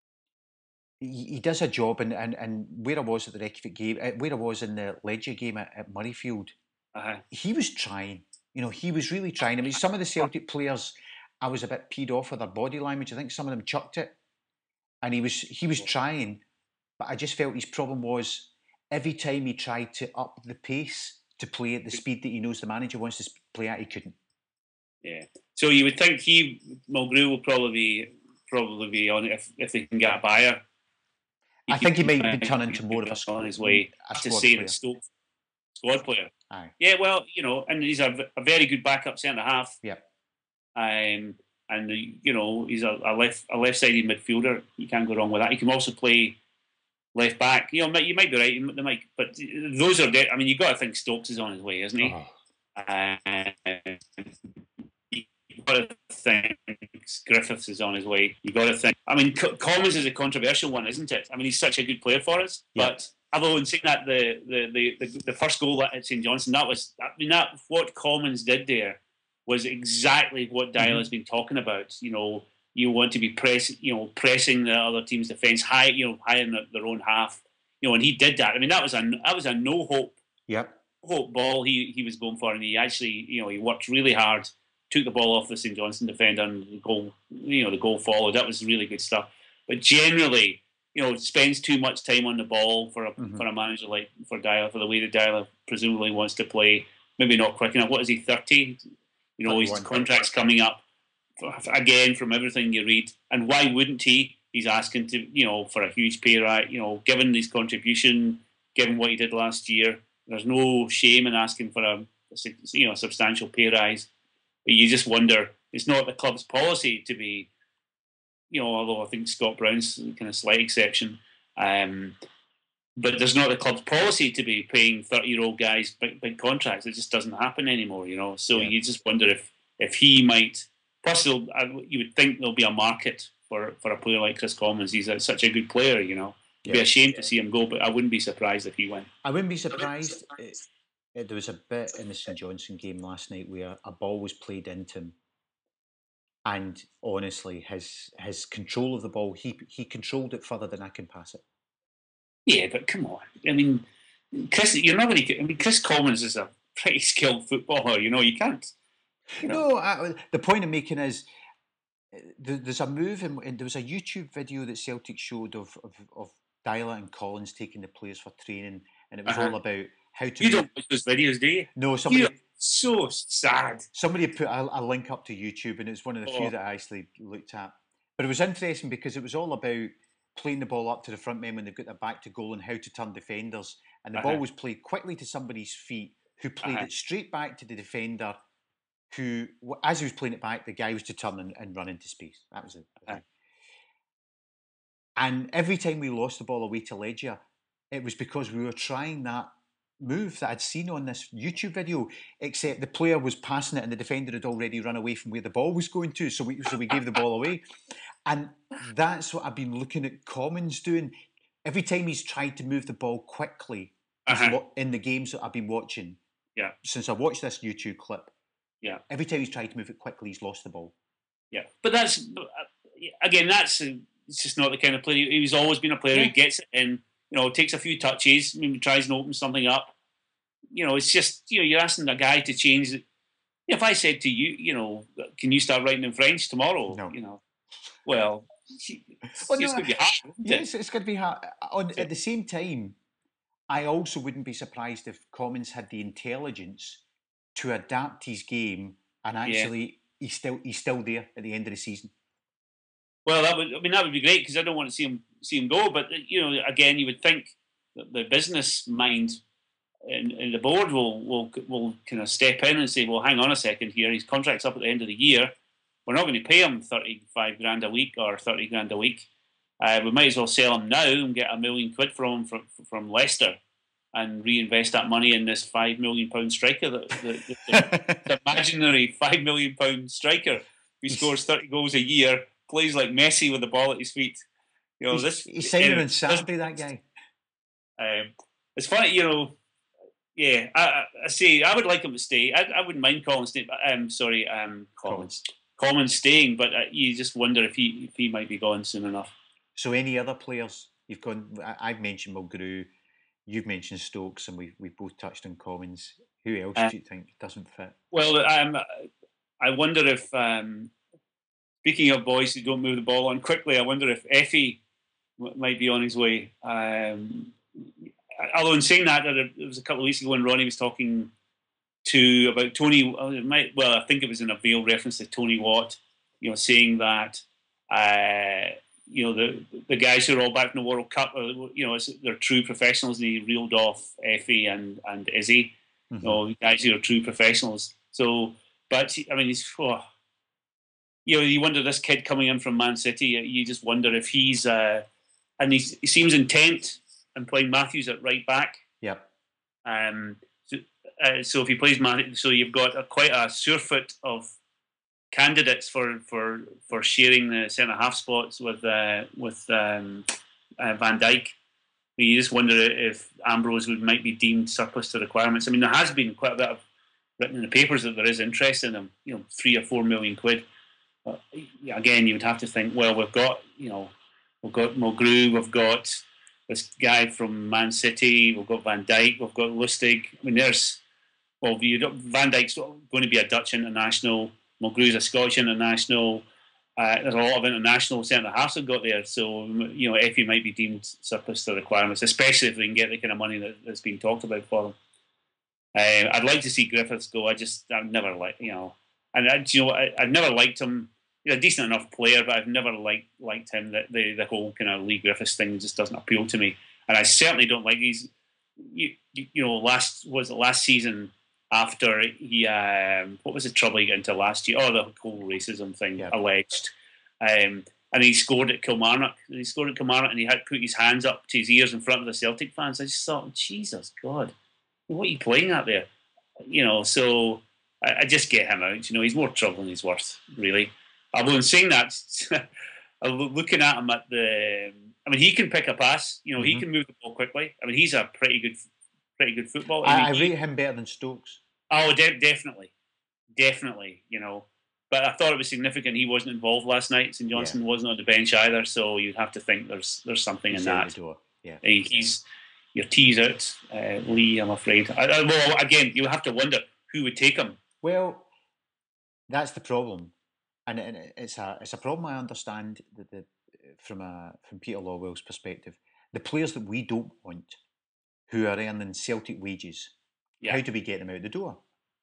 he, he does a job, and, and, and where I was at the Reykjavik game, where I was in the Legia game at, at Murrayfield, uh-huh. he was trying. You know, he was really trying. I mean, some of the Celtic players, I was a bit peed off with their body language. I think some of them chucked it, and he was he was trying, but I just felt his problem was every time he tried to up the pace to play at the speed that he knows the manager wants to play at, he couldn't. Yeah. So you would think he Mulgrew will probably be probably be on it if, if they can get a buyer. He I think he might be turning into more of a on his way to say that Stoke squad player. Aye. Yeah, well, you know, and he's a, a very good backup centre half. Yeah. Um, and you know, he's a, a left a left sided midfielder. You can't go wrong with that. He can also play left back. You know, you might be right. They might, but those are. De- I mean, you got to think Stokes is on his way, isn't he? Oh. Uh, You've got to think Griffiths is on his way. You've got to think. I mean, Commons is a controversial one, isn't it? I mean, he's such a good player for us. Yeah. But although in saying that, the the, the, the the first goal at Saint Johnstone, that was, I mean, that what Commons did there was exactly what Dial mm-hmm. has been talking about. You know, you want to be press, you know, pressing the other team's defence high, you know, high in their own half. You know, and he did that. I mean, that was a that was a no hope, yep, hope ball he he was going for, and he actually, you know, he worked really hard. Took the ball off the Saint Johnstone defender, and the goal, you know, the goal followed. That was really good stuff. But generally, you know, spends too much time on the ball for a mm-hmm. for a manager like for Dial, for the way that Dial presumably wants to play. Maybe not quick enough. What is he, thirty? You know, his contract's coming up again from everything you read. And why wouldn't he? He's asking to, you know, for a huge pay rise. You know, given his contribution, given what he did last year, there's no shame in asking for a, you know, a substantial pay rise. But you just wonder, it's not the club's policy to be, you know, although I think Scott Brown's kind of slight exception, um, but there's not the club's policy to be paying thirty-year-old guys big, big contracts. It just doesn't happen anymore, you know. So yeah. you just wonder if, if he might, plus you would think there'll be a market for, for a player like Chris Commons. He's a, such a good player, you know. It'd yeah. be a shame to see him go, but I wouldn't be surprised if he went. I wouldn't be surprised. It, it, there was a bit in the Saint Johnstone game last night where a ball was played into him, and honestly, his his control of the ball, he he controlled it further than I can pass it. Yeah, but come on. I mean, Chris, you're not going to. I mean, Chris Commons is a pretty skilled footballer. You know, you can't. You know. No, I, the point I'm making is there's a move, in, and there was a YouTube video that Celtic showed of of, of Dyla and Collins taking the players for training, and it was uh-huh. all about how to. You don't watch those videos, do you? No, somebody. You're so sad. Somebody put a, a link up to YouTube, and it's one of the oh. few that I actually looked at. But it was interesting because it was all about playing the ball up to the front men when they've got their back to goal and how to turn defenders. And the uh-huh. ball was played quickly to somebody's feet, who played uh-huh. it straight back to the defender, who, as he was playing it back, the guy was to turn and, and run into space. That was it. Uh-huh. And every time we lost the ball away to Legia, it was because we were trying that move that I'd seen on this YouTube video, except the player was passing it and the defender had already run away from where the ball was going to, so we so we gave the ball away. And that's what I've been looking at Commons doing. Every time he's tried to move the ball quickly he's Uh-huh. lo- in the games that I've been watching, Yeah. since I watched this YouTube clip, Yeah. every time he's tried to move it quickly, he's lost the ball. Yeah, but that's again, that's uh, it's just not the kind of player. He- He's always been a player Yeah. who gets it in, you know, takes a few touches, maybe tries and open something up. You know, it's just you know, you're asking a guy to change. it. If I said to you, you know, can you start writing in French tomorrow? No. You know, well, it's, Well, it's no, going to be hard. isn't it? Yes, it's going to be hard. On, at the same time, I also wouldn't be surprised if Commons had the intelligence to adapt his game and actually he's still he's still there at the end of the season. Well, that would I mean that would be great because I don't want to see him see him go. But you know, again, you would think that the business mind and, and the board will will will kind of step in and say, well, hang on a second here. His contract's up at the end of the year. We're not going to pay him thirty five grand a week or thirty grand a week. Uh, we might as well sell him now and get a million quid from him from, from Leicester and reinvest that money in this five million pound striker, the, the, the, the imaginary five million pound striker who scores thirty goals a year, plays like Messi with the ball at his feet. You know, he's, this he's signing uh, on Saturday, that guy. Um, it's funny, you know. Yeah, I, I, I say I would like him to stay. I, I wouldn't mind Collins staying. But, um, sorry, um, Collins, Collins staying, but uh, you just wonder if he if he might be gone soon enough. So, any other players you've gone? I, I've mentioned Mulgrew, you've mentioned Stokes, and we we both touched on Commons. Who else Uh, do you think doesn't fit? Well, um, I wonder if um, speaking of boys who don't move the ball on quickly, I wonder if Effie m- might be on his way. Um, although in saying that, there was a couple of weeks ago when Ronnie was talking to about Tony. uh, It might, well, I think it was in a veiled reference to Tony Watt. You know, saying that uh, you know the the guys who are all back in the World Cup, uh, you know, it's, they're true professionals. And he reeled off Effie and and Izzy. Mhm. You know, guys who are true professionals. So, but I mean, he's. Oh, you know, you wonder this kid coming in from Man City. You just wonder if he's, uh, and he's, he seems intent on playing Matthews at right back. Yep. Um, so, uh, so if he plays Matthews, so you've got a, quite a surefoot of candidates for for for sharing the centre half spots with uh, with um, uh, Van Dijk. You just wonder if Ambrose would might be deemed surplus to requirements. I mean, there has been quite a bit of written in the papers that there is interest in him. You know, three or four million quid. But again, you would have to think, well, we've got, you know, we've got Mulgrew, we've got this guy from Man City, we've got Van Dijk, we've got Lustig. I mean, there's, well, you don't, Van Dijk's going to be a Dutch international, Mulgrew's a Scottish international. Uh, there's a lot of international centre halves have got there, so you know, Effie might be deemed surplus to requirements, especially if they can get the kind of money that, that's being talked about for them. Uh, I'd like to see Griffiths go. I just, I've never liked, you know, and I, you know, I, I've never liked him. He's a decent enough player, but I've never liked liked him. The, the the whole kind of Lee Griffiths thing just doesn't appeal to me, and I certainly don't like these. You, you, you know, last was it last season after he um, what was the trouble he got into last year? Oh, the whole racism thing Yeah. alleged. Um, and he scored at Kilmarnock. He scored at Kilmarnock, and he had put his hands up to his ears in front of the Celtic fans. I just thought, Jesus God, what are you playing at there? You know, so I, I just get him out. You know, he's more trouble than he's worth, really. Although in saying that, looking at him at the, I mean, he can pick a pass. You know, he Mhm. can move the ball quickly. I mean, he's a pretty good, pretty good footballer. I, I I mean, he- rate him better than Stokes. Oh, de- definitely, definitely. You know, but I thought it was significant he wasn't involved last night. St Johnson wasn't on the bench either, so you'd have to think there's there's something He's in out that. the door. Yeah. He- He's your tease out, uh, Lee. I'm afraid. I, I, well, again, you'll have to wonder who would take him. Well, that's the problem, and, and it's a it's a problem I understand that the from a from Peter Lawwell's perspective. The players that we don't want, who are earning Celtic wages, Yeah. how do we get them out the door?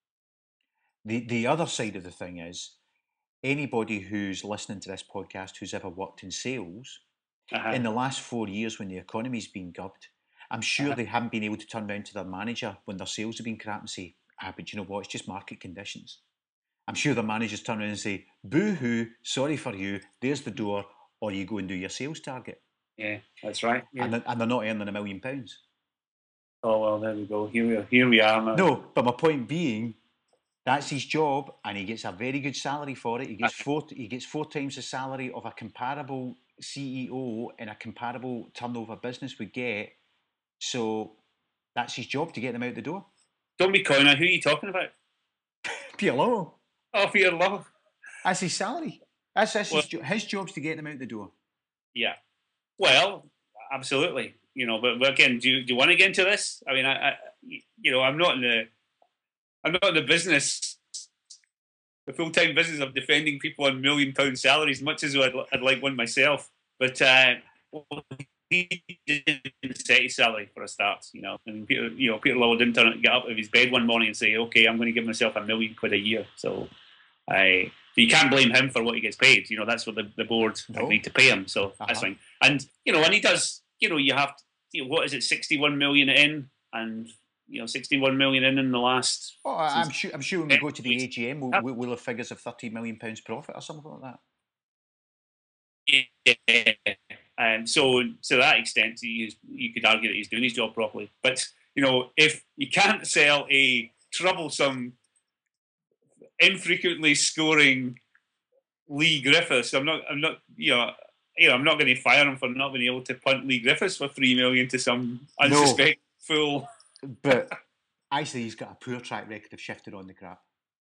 The the other side of the thing is anybody who's listening to this podcast who's ever worked in sales Uh-huh. in the last four years when the economy's been gubbed, I'm sure Uh-huh. they haven't been able to turn round to their manager when their sales have been crap and say, ah, but you know what, it's just market conditions. I'm sure the managers turn around and say, boo-hoo, sorry for you, there's the door, or you go and do your sales target. Yeah, that's right. Yeah. And, they're, and they're not earning a million pounds. Oh well, there we go. Here we are. Here we are now. No, but my point being, that's his job, and he gets a very good salary for it. He gets four. He gets four times the salary of a comparable C E O in a comparable turnover business would get. So that's his job, to get them out the door. Don't be coy now. Who are you talking about? Peter Lawwell. Oh, Peter Lawwell. That's his salary. That's, that's Well- his, jo- his job's to get them out the door. Yeah. Well, absolutely. You know, but, but again, do you, do you want to get into this? I mean, I, I, you know, I'm not in the, I'm not in the business, the full time business of defending people on million pound salaries, much as I'd, I'd like one myself. But uh, well, he didn't set his salary for a start. You know, I mean, Peter, you know, Peter Lawwell didn't turn, get up of his bed one morning and say, "Okay, I'm going to give myself a million quid a year." So, I. So you can't blame him for what he gets paid. You know, that's what the, the board No. agreed to pay him. So that's Uh-huh. fine. And, you know, and he does, you know, you have, to, you know, what is it, sixty-one million in, and, you know, sixty-one million in in the last. Oh, I- I'm since- sure. I'm sure when we go to the A G M, we'll, Yeah. we'll, we'll have figures of thirty million pounds profit or something like that. Yeah. Um, so, to that extent, he is, you could argue that he's doing his job properly. But, you know, if you can't sell a troublesome, infrequently scoring Lee Griffiths, I'm not, I'm not, you know, you know, I'm not going to fire him for not being able to punt Lee Griffiths for three million to some unsuspecting fool. But actually, he's got a poor track record of shifting on the crap.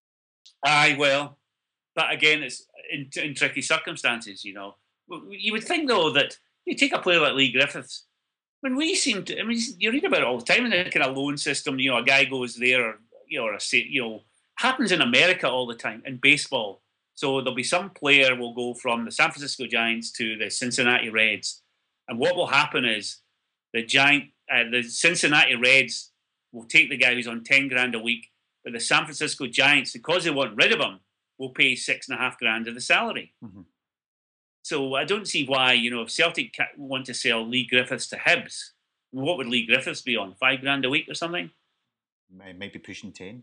Aye, well, that again is in, in tricky circumstances. You know, you would think though that you take a player like Lee Griffiths. When we seem to, I mean, you read about it all the time in the kind of loan system. You know, a guy goes there, or you know, or a you know, happens in America all the time in baseball. So there'll be some player will go from the San Francisco Giants to the Cincinnati Reds, and what will happen is the Giant, uh, the Cincinnati Reds will take the guy who's on ten grand a week, but the San Francisco Giants, because they want rid of him, will pay six and a half grand of the salary. Mhm. So I don't see why, you know, if Celtic ca- want to sell Lee Griffiths to Hibs, what would Lee Griffiths be on? Five grand a week or something? Might might be pushing ten.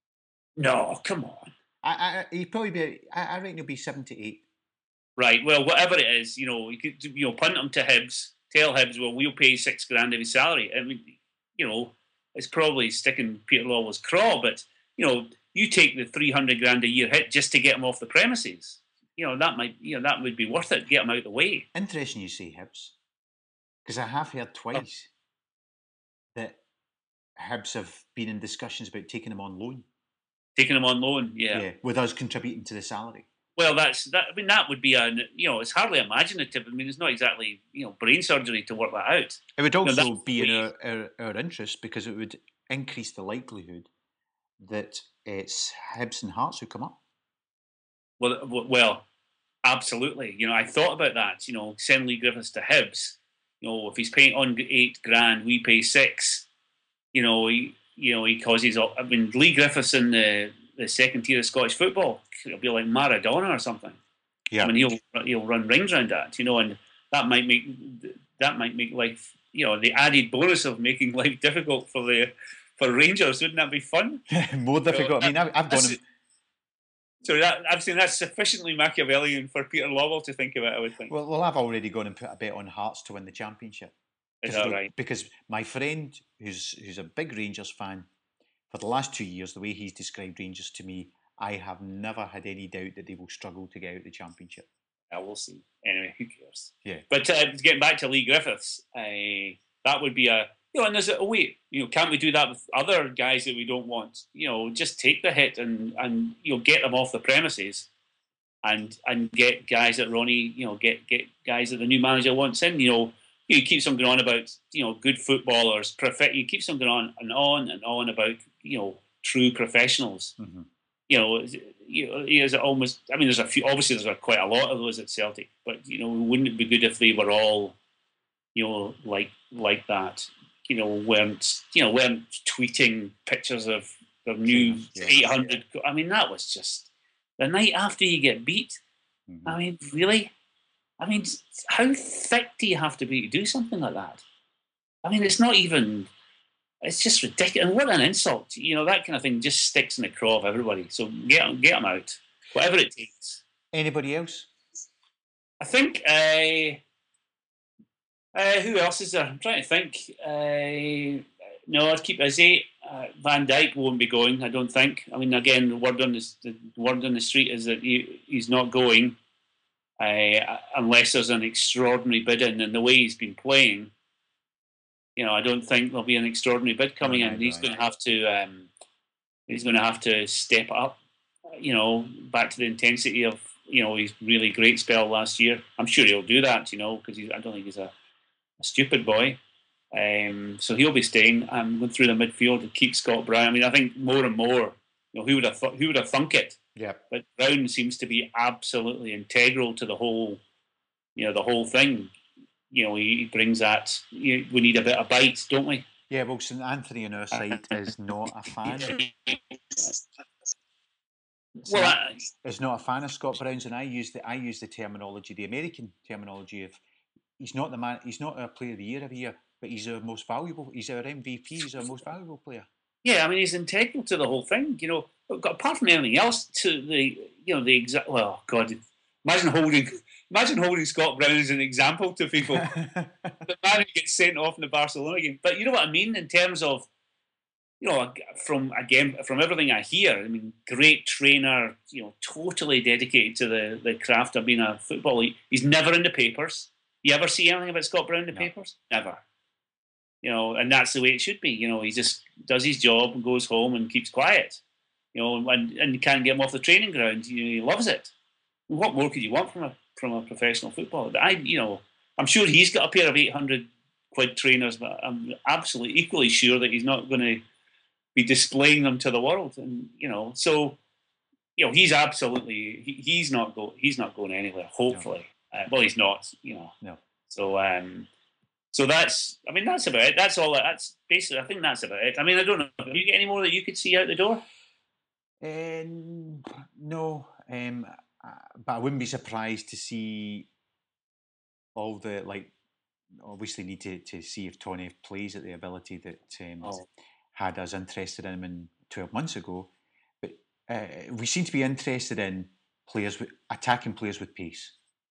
No, come on. I, I, he'd probably be. I, I reckon he'll be seven to eight. Right. Well, whatever it is, you know, you could, you know, punt him to Hibs. Tell Hibs, well, we'll pay six grand of his salary. I mean, you know, it's probably sticking Peter Lawwell's craw, but you know, you take the three hundred grand a year hit just to get him off the premises. You know, that might, you know, that would be worth it. Get him out of the way. Interesting you say Hibs, because I have heard twice that Hibs have been in discussions about taking him on loan. Taking him on loan, yeah. Yeah, with us contributing to the salary. Well, that's that. I mean, that would be a, you know, it's hardly imaginative. I mean, it's not exactly, you know, brain surgery to work that out. It would No, also that would be in be- our, our, our interest, because it would increase the likelihood that it's Hibs and Hearts who come up. Well, w- well, absolutely. You know, I thought about that. You know, send Lee Griffiths to Hibs. You know, if he's paying on eight grand, we pay six. You know, he, you know, he causes. I mean, Lee Griffiths in the the second tier of Scottish football, it'll be like Maradona or something. Yeah. I mean, he'll he'll run rings around that. You know, and that might make that might make life. You know, the added bonus of making life difficult for the for Rangers. Wouldn't that be fun? More difficult. I mean, I've, I've gone. That's- So that I'm saying that's sufficiently Machiavellian for Peter Lawwell to think about. I would think. Well, well, I've already gone and put a bet on Hearts to win the championship. Is Because that the- right? Because my friend, who's who's a big Rangers fan, for the last two years, the way he's described Rangers to me, I have never had any doubt that they will struggle to get out the championship. Yeah, we'll see. Anyway, who cares? Yeah. But uh, getting back to Lee Griffiths, uh, that would be a you know, and there's a oh, wait, you know, can't we do that with other guys that we don't want? You know, just take the hit and and you know get them off the premises, and and get guys that Ronnie, you know, get get guys that the new manager wants in. You know, he keeps on going on about you know good footballers, prof- he keeps on going on and on and on about you know true professionals. Mm-hmm. You know, you know, he is almost. I mean, there's a few. Obviously, there's a, quite a lot of those at Celtic, but you know, wouldn't it be good if they were all, you know, like like that? You know, weren't you know weren't tweeting pictures of their new Yeah. eight hundred. I mean, that was just the night after you get beat. Mm-hmm. I mean, really? I mean, how thick do you have to be to do something like that? I mean, it's not even. It's just ridiculous. And what an insult. You know, that kind of thing just sticks in the craw of everybody. So get, get them out. Whatever it takes. Anybody else? I think, uh, uh, who else is there? I'm trying to think. Uh, no, I'd keep busy. Uh, Van Dijk won't be going, I don't think. I mean, again, the word on the, the word on the street is that he, he's not going uh, unless there's an extraordinary bid in. And the way he's been playing, you know, I don't think there'll be an extraordinary bid coming No, in. no, He's no. going to have to, um, he's going to have to step up. You know, back to the intensity of you know his really great spell last year. I'm sure he'll do that. You know, because I don't think he's a, a stupid boy. Um, so he'll be staying. I'm going through the midfield to keep Scott Brown. I mean, I think more and more, you know, who would have th- who would have thunk it? Yeah. But Brown seems to be absolutely integral to the whole, you know, the whole thing. You know, he brings that. You, we need a bit of bite, don't we? Yeah, well, St Anthony on our side is not a fan. Well, I, is not a fan of Scott Brown's, and I use the I use the terminology, the American terminology of he's not the man, he's not our player of the year every year, but he's our most valuable. He's our M V P. He's our most valuable player. yeah, I mean, he's integral to the whole thing. You know, apart from anything else, to the you know the exact. Well, God, imagine holding imagine holding Scott Brown as an example to people. The man who gets sent off in the Barcelona game. But you know what I mean in terms of. You know, from again, from everything I hear, I mean, great trainer, you know, totally dedicated to the, the craft of being a footballer. He's never in the papers. You ever see anything about Scott Brown in the No. papers? Never. You know, and that's the way it should be. You know, he just does his job and goes home and keeps quiet. You know, and, and you can't get him off the training ground. You know, he loves it. What more could you want from a from a professional footballer? But I, you know, I'm sure he's got a pair of eight hundred quid trainers, but I'm absolutely equally sure that he's not going to be displaying them to the world, and you know, so you know, he's absolutely he, he's not go he's not going anywhere. Hopefully, no. uh, well, he's not. You know, no. So, um, so that's I mean, that's about it. That's all. That's basically. I think that's about it. I mean, I don't know. Have you got any more that you could see out the door? Um, no, um, but I wouldn't be surprised to see all the like. Obviously, need to, to see if Tony plays at the ability that um, Oh. had us interested in him in twelve months ago. But uh, we seem to be interested in players with attacking players with pace.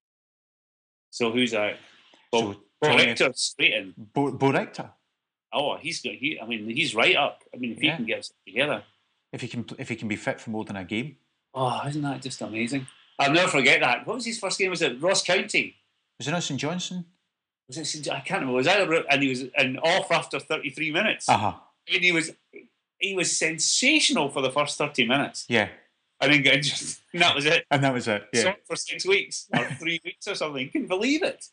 So who's out? Well, So Bo Tony- Rector's straight in. Bo, Bo Richter, Oh, he's got. He, I mean, he's right up. I mean, if he Yeah. can get it together. if he can if he can be fit for more than a game. Oh, isn't that just amazing? I'll never forget that. What was his first game? Was it Ross County? Was it not St Johnson? Was it? I can't remember. Was either and he was and off after thirty-three minutes. Uh huh. And he was he was sensational for the first thirty minutes. Yeah, I think it just and that was it. and that was it. Yeah. So for six weeks or three weeks or something. You can believe it.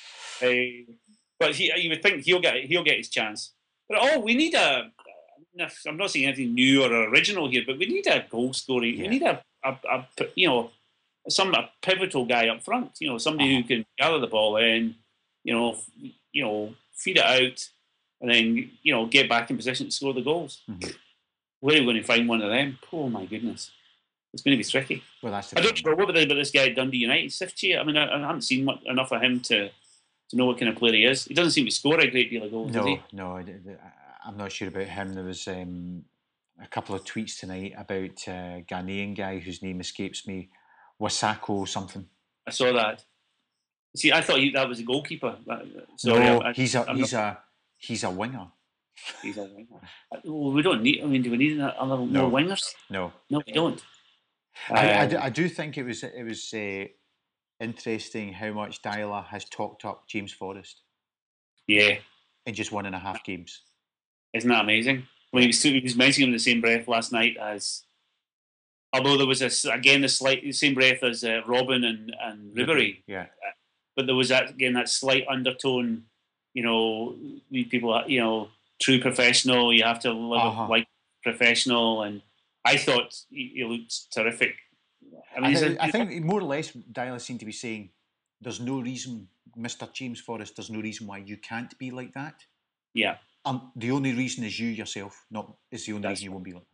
Uh, but he, you would think he'll get he'll get his chance. But oh, we need a. I'm not saying anything new or original here, but we need a goal scoring. Yeah. We need a, a, a you know some a pivotal guy up front. You know, somebody Uh-huh. who can gather the ball in. You know, f- you know, feed it out, and then you know get back in position to score the goals. Mhm. Where are we going to find one of them? Oh my goodness, it's going to be tricky. Well, that's the I don't thing. know what it is about this guy at Dundee United. Sifchi. I mean, I, I haven't seen much, enough of him to to know what kind of player he is. He doesn't seem to score a great deal of goals, does No, he? no, I, I- I'm not sure about him. There was um, a couple of tweets tonight about a Ghanaian guy whose name escapes me, Wasako something. I saw that. See, I thought he, that was a goalkeeper. That- Sorry, no, I, I, he's a I'm he's not, a he's a winger. he's a winger. Well, we don't need. I mean, do we need other No. more wingers? No, No, we don't. I, I, Um, do, I do think it was it was uh, interesting how much Dyla has talked up James Forrest yeah, in just one and a half games. isn't that amazing? When he was, he was mentioning him in the same breath last night as, although there was a, s- again the slight the same breath as uh, Robin and and Ribery, Yeah, but there was that again that slight undertone. You know, these people, are, you know, true professional. You have to live Uh-huh. like professional, and I thought he, he looked terrific. I mean, I, he's think, a- I think more or less Dyla seemed to be saying there's no reason, Mister James Forrest, there's no reason why you can't be like that. yeah, Um, the only reason is you yourself, not is the only That's reason you won't be like that.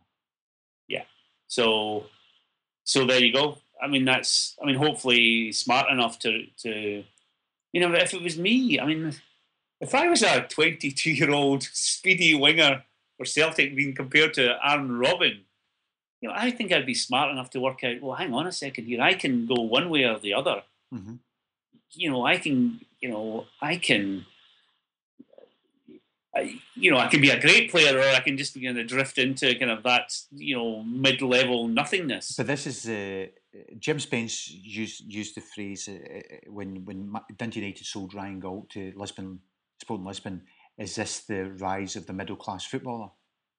so so there you go. I mean, that's. I mean, hopefully he's smart enough to to, you know, if it was me, I mean, if I was a twenty-two year old speedy winger for Celtic being compared to Aaron Robin, you know, I think I'd be smart enough to work out. Well, hang on a second here. I can go one way or the other. Mm-hmm. You know, I can. You know, I can. I, you know, I can be a great player, or I can just begin to drift into kind of that, you know, mid-level nothingness. But this is uh, Jim Spence used used the phrase uh, when when Dundee United sold Ryan Gault to Lisbon, Sporting Lisbon. Is this the rise of the middle class footballer?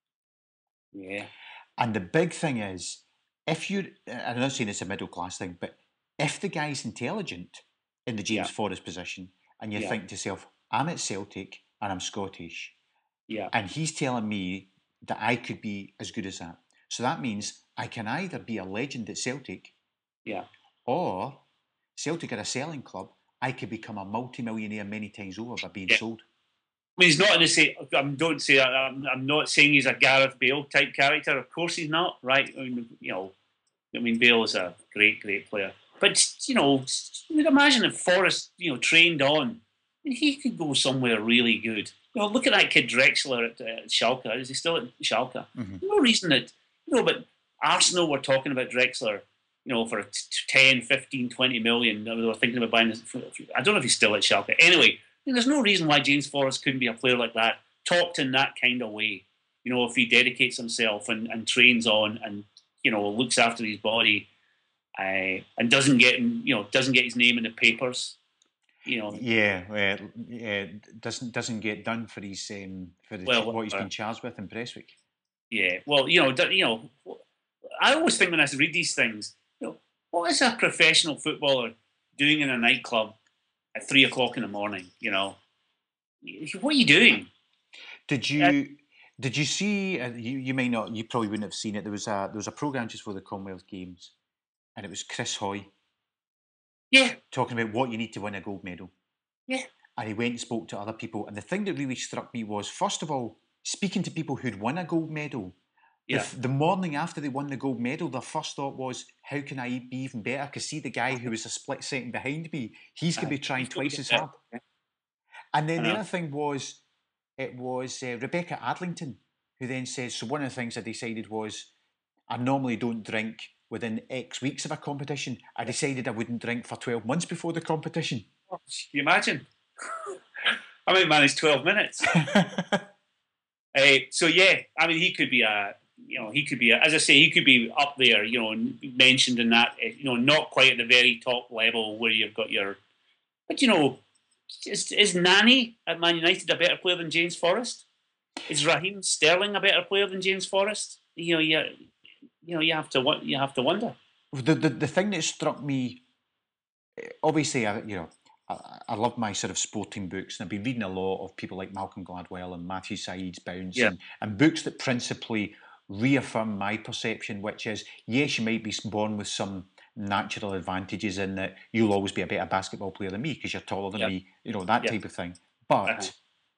Yeah. And the big thing is, if you, I'm not saying it's a middle class thing, but if the guy's intelligent in the James Yeah. Forrest position, and you Yeah. think to yourself, I'm at Celtic and I'm Scottish, Yeah. and he's telling me that I could be as good as that. So that means I can either be a legend at Celtic, Yeah. or Celtic are a selling club. I could become a multi-millionaire many times over by being Yeah. sold. I mean, he's not in the same. I don't say that. I'm, I'm not saying he's a Gareth Bale type character. Of course, he's not. Right? I mean, you know, I mean, Bale is a great, great player. But you know, you would imagine if Forrest, you know, trained on, he could go somewhere really good. You know, look at that kid Drexler at uh, Schalke. Is he still at Schalke? Mm-hmm. No reason that, you know, but Arsenal were talking about Drexler, you know, for ten, fifteen, twenty million. They were thinking about buying this. I don't know if he's still at Schalke. Anyway, I mean, there's no reason why James Forrest couldn't be a player like that, talked in that kind of way. You know, if he dedicates himself and, and trains on and, you know, looks after his body uh, and doesn't get, you know, doesn't get his name in the papers. You know, yeah, uh, yeah, doesn't doesn't get done for his um, for the, well, what he's uh, been charged with in Prestwick. Yeah, well, you know, you know, I always think when I read these things, you know, what is a professional footballer doing in a nightclub at three o'clock in the morning? You know, what are you doing? Did you uh, did you see? Uh, you you may not. You probably wouldn't have seen it. There was a there was a program just for the Commonwealth Games, and it was Chris Hoy. Yeah, talking about what you need to win a gold medal. Yeah, and he went and spoke to other people. And the thing that really struck me was, first of all, speaking to people who'd won a gold medal. Yeah. The, the morning after they won the gold medal, their first thought was, how can I be even better? Because see the guy who was a split second behind me, he's going to be trying twice as hard. And then the other thing was, it was uh, Rebecca Adlington, who then says, so one of the things I decided was, I normally don't drink within X weeks of a competition. I decided I wouldn't drink for twelve months before the competition. Can you imagine? I might manage twelve minutes. uh, so yeah, I mean, he could be a, you know, he could be, a, as I say, he could be up there, you know, mentioned in that, you know, not quite at the very top level where you've got your, but you know, is, is Nani at Man United a better player than James Forrest? Is Raheem Sterling a better player than James Forrest? You know, you, you know, you have to, you have to wonder. The the, the thing that struck me, obviously, I, you know, I, I love my sort of sporting books, and I've been reading a lot of people like Malcolm Gladwell and Matthew Said's Bounce, yeah. and, and books that principally reaffirm my perception, which is, yes, you might be born with some natural advantages in that you'll always be a better basketball player than me because you're taller than yeah. me, you know, that yeah. type of thing. But uh-huh.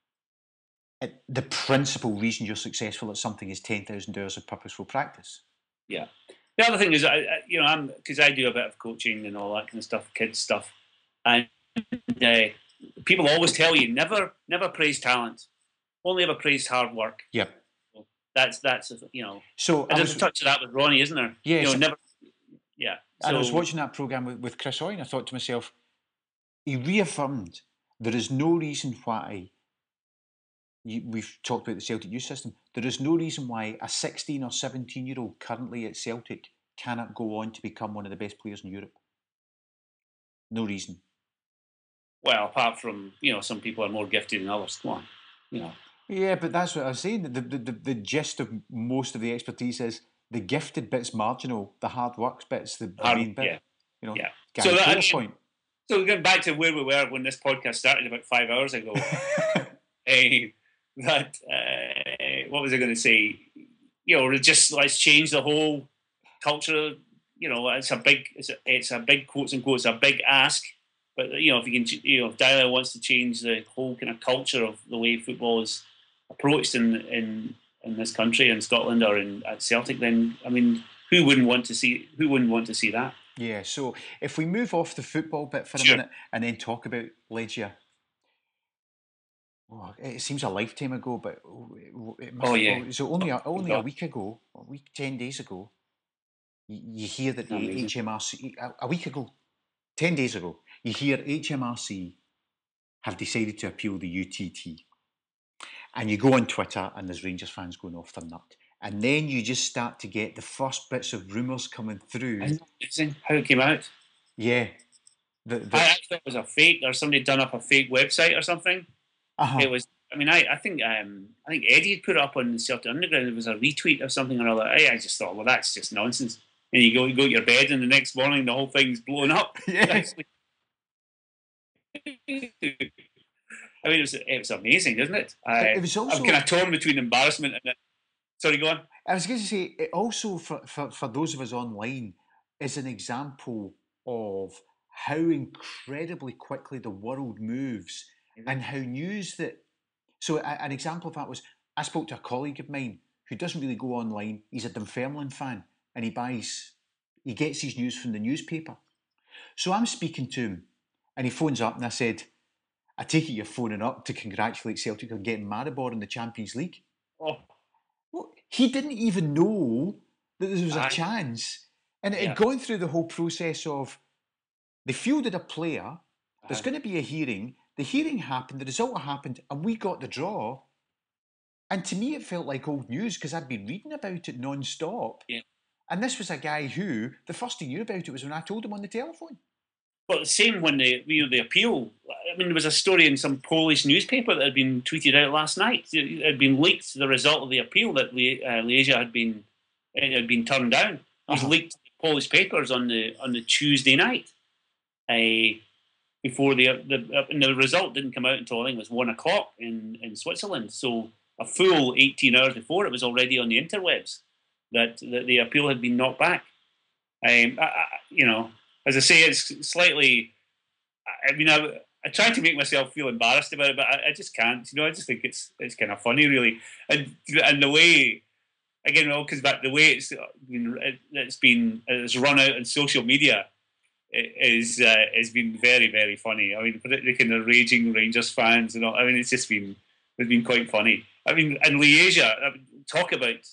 it, the principal reason you're successful at something is ten thousand hours of purposeful practice. Yeah. The other thing is, I, I you know, I'm because I do a bit of coaching and all that kind of stuff, kids stuff, and uh, people always tell you never, never praise talent, only ever praise hard work. Yep. So that's that's you know. So and there's a touch of that with Ronnie, isn't there? Yes. You know, never. Yeah. So, and I was watching that program with, with Chris Hoy, and I thought to myself, he reaffirmed there is no reason why. You, we've talked about the Celtic youth system. There is no reason why a sixteen or seventeen year old currently at Celtic cannot go on to become one of the best players in Europe. No reason. Well, apart from, you know, some people are more gifted than others. Come on, you know. Yeah, but that's what I was saying. The the, the, the gist of most of the expertise is the gifted bit's marginal, the hard work bit's the, the Hard, main bit. yeah. You know, yeah. Gary so that, I mean, point. So going back to where we were when this podcast started about five hours ago, uh, that uh, what was I going to say? You know, just let's change the whole culture. You know, it's a big, it's a, it's a big quotes and quotes, a big ask. But you know, if you can, you know, if Dyer wants to change the whole kind of culture of the way football is approached in in, in this country, in Scotland or in at Celtic, then I mean, who wouldn't want to see? Who wouldn't want to see that? Yeah. So if we move off the football bit for a sure. minute and then talk about Legia. Oh, it seems a lifetime ago, but it must oh yeah. Have, so only a, only a week ago, a week, ten days ago, you, you hear that the Amazing. H M R C a, a week ago, ten days ago, you hear H M R C have decided to appeal the U T T, and you go on Twitter and there's Rangers fans going off their nut. And then you just start to get the first bits of rumours coming through. Isn't it amazing how it came out? Yeah. The, the, I, I thought it was a fake, or somebody done up a fake website or something. uh-huh. It was. I mean, I, I think um, I think Eddie had put it up on Celtic Underground. It was a retweet or something or other. I, I just thought, well, that's just nonsense. And you go, you go to your bed, and the next morning the whole thing's blown up. Yeah. I mean, it was it was amazing, isn't it? I, it was also, I'm kind of torn between embarrassment and. Sorry, go on. I was going to say, it also for, for, for those of us online is an example of how incredibly quickly the world moves, mm-hmm. and how news that. So a, an example of that was, I spoke to a colleague of mine who doesn't really go online. He's a Dunfermline fan, and he buys, he gets his news from the newspaper. So I'm speaking to him, and he phones up, and I said, I take it you're phoning up to congratulate Celtic on getting Maribor in the Champions League. Oh. Well, he didn't even know that there was a I, chance. And it yeah. had gone through the whole process of, they fielded a player, there's uh-huh. going to be a hearing, the hearing happened, the result happened, and we got the draw. And to me, it felt like old news because I'd been reading about it non-stop. Yeah. And this was a guy who, the first he knew about it was when I told him on the telephone. Well, the same when the you know the appeal. I mean, there was a story in some Polish newspaper that had been tweeted out last night. It had been leaked, the result of the appeal, that Le- uh, Lieja had been it had been turned down. It was uh-huh. leaked to the Polish papers on the on the Tuesday night. Uh, before the the uh, and the result didn't come out until I think it was one o'clock in, in Switzerland. So a full eighteen hours before, it was already on the interwebs that, that the appeal had been knocked back. Um, I, I, you know. As I say, it's slightly. I mean, I, I try to make myself feel embarrassed about it, but I, I just can't. You know, I just think it's it's kind of funny, really, and and the way, again, it all comes back the way it's been it's been it's run out on social media is uh, has been very very funny. I mean, particularly kind of raging Rangers fans and all. I mean, it's just been it's been quite funny. I mean, and Lieja, I mean, talk about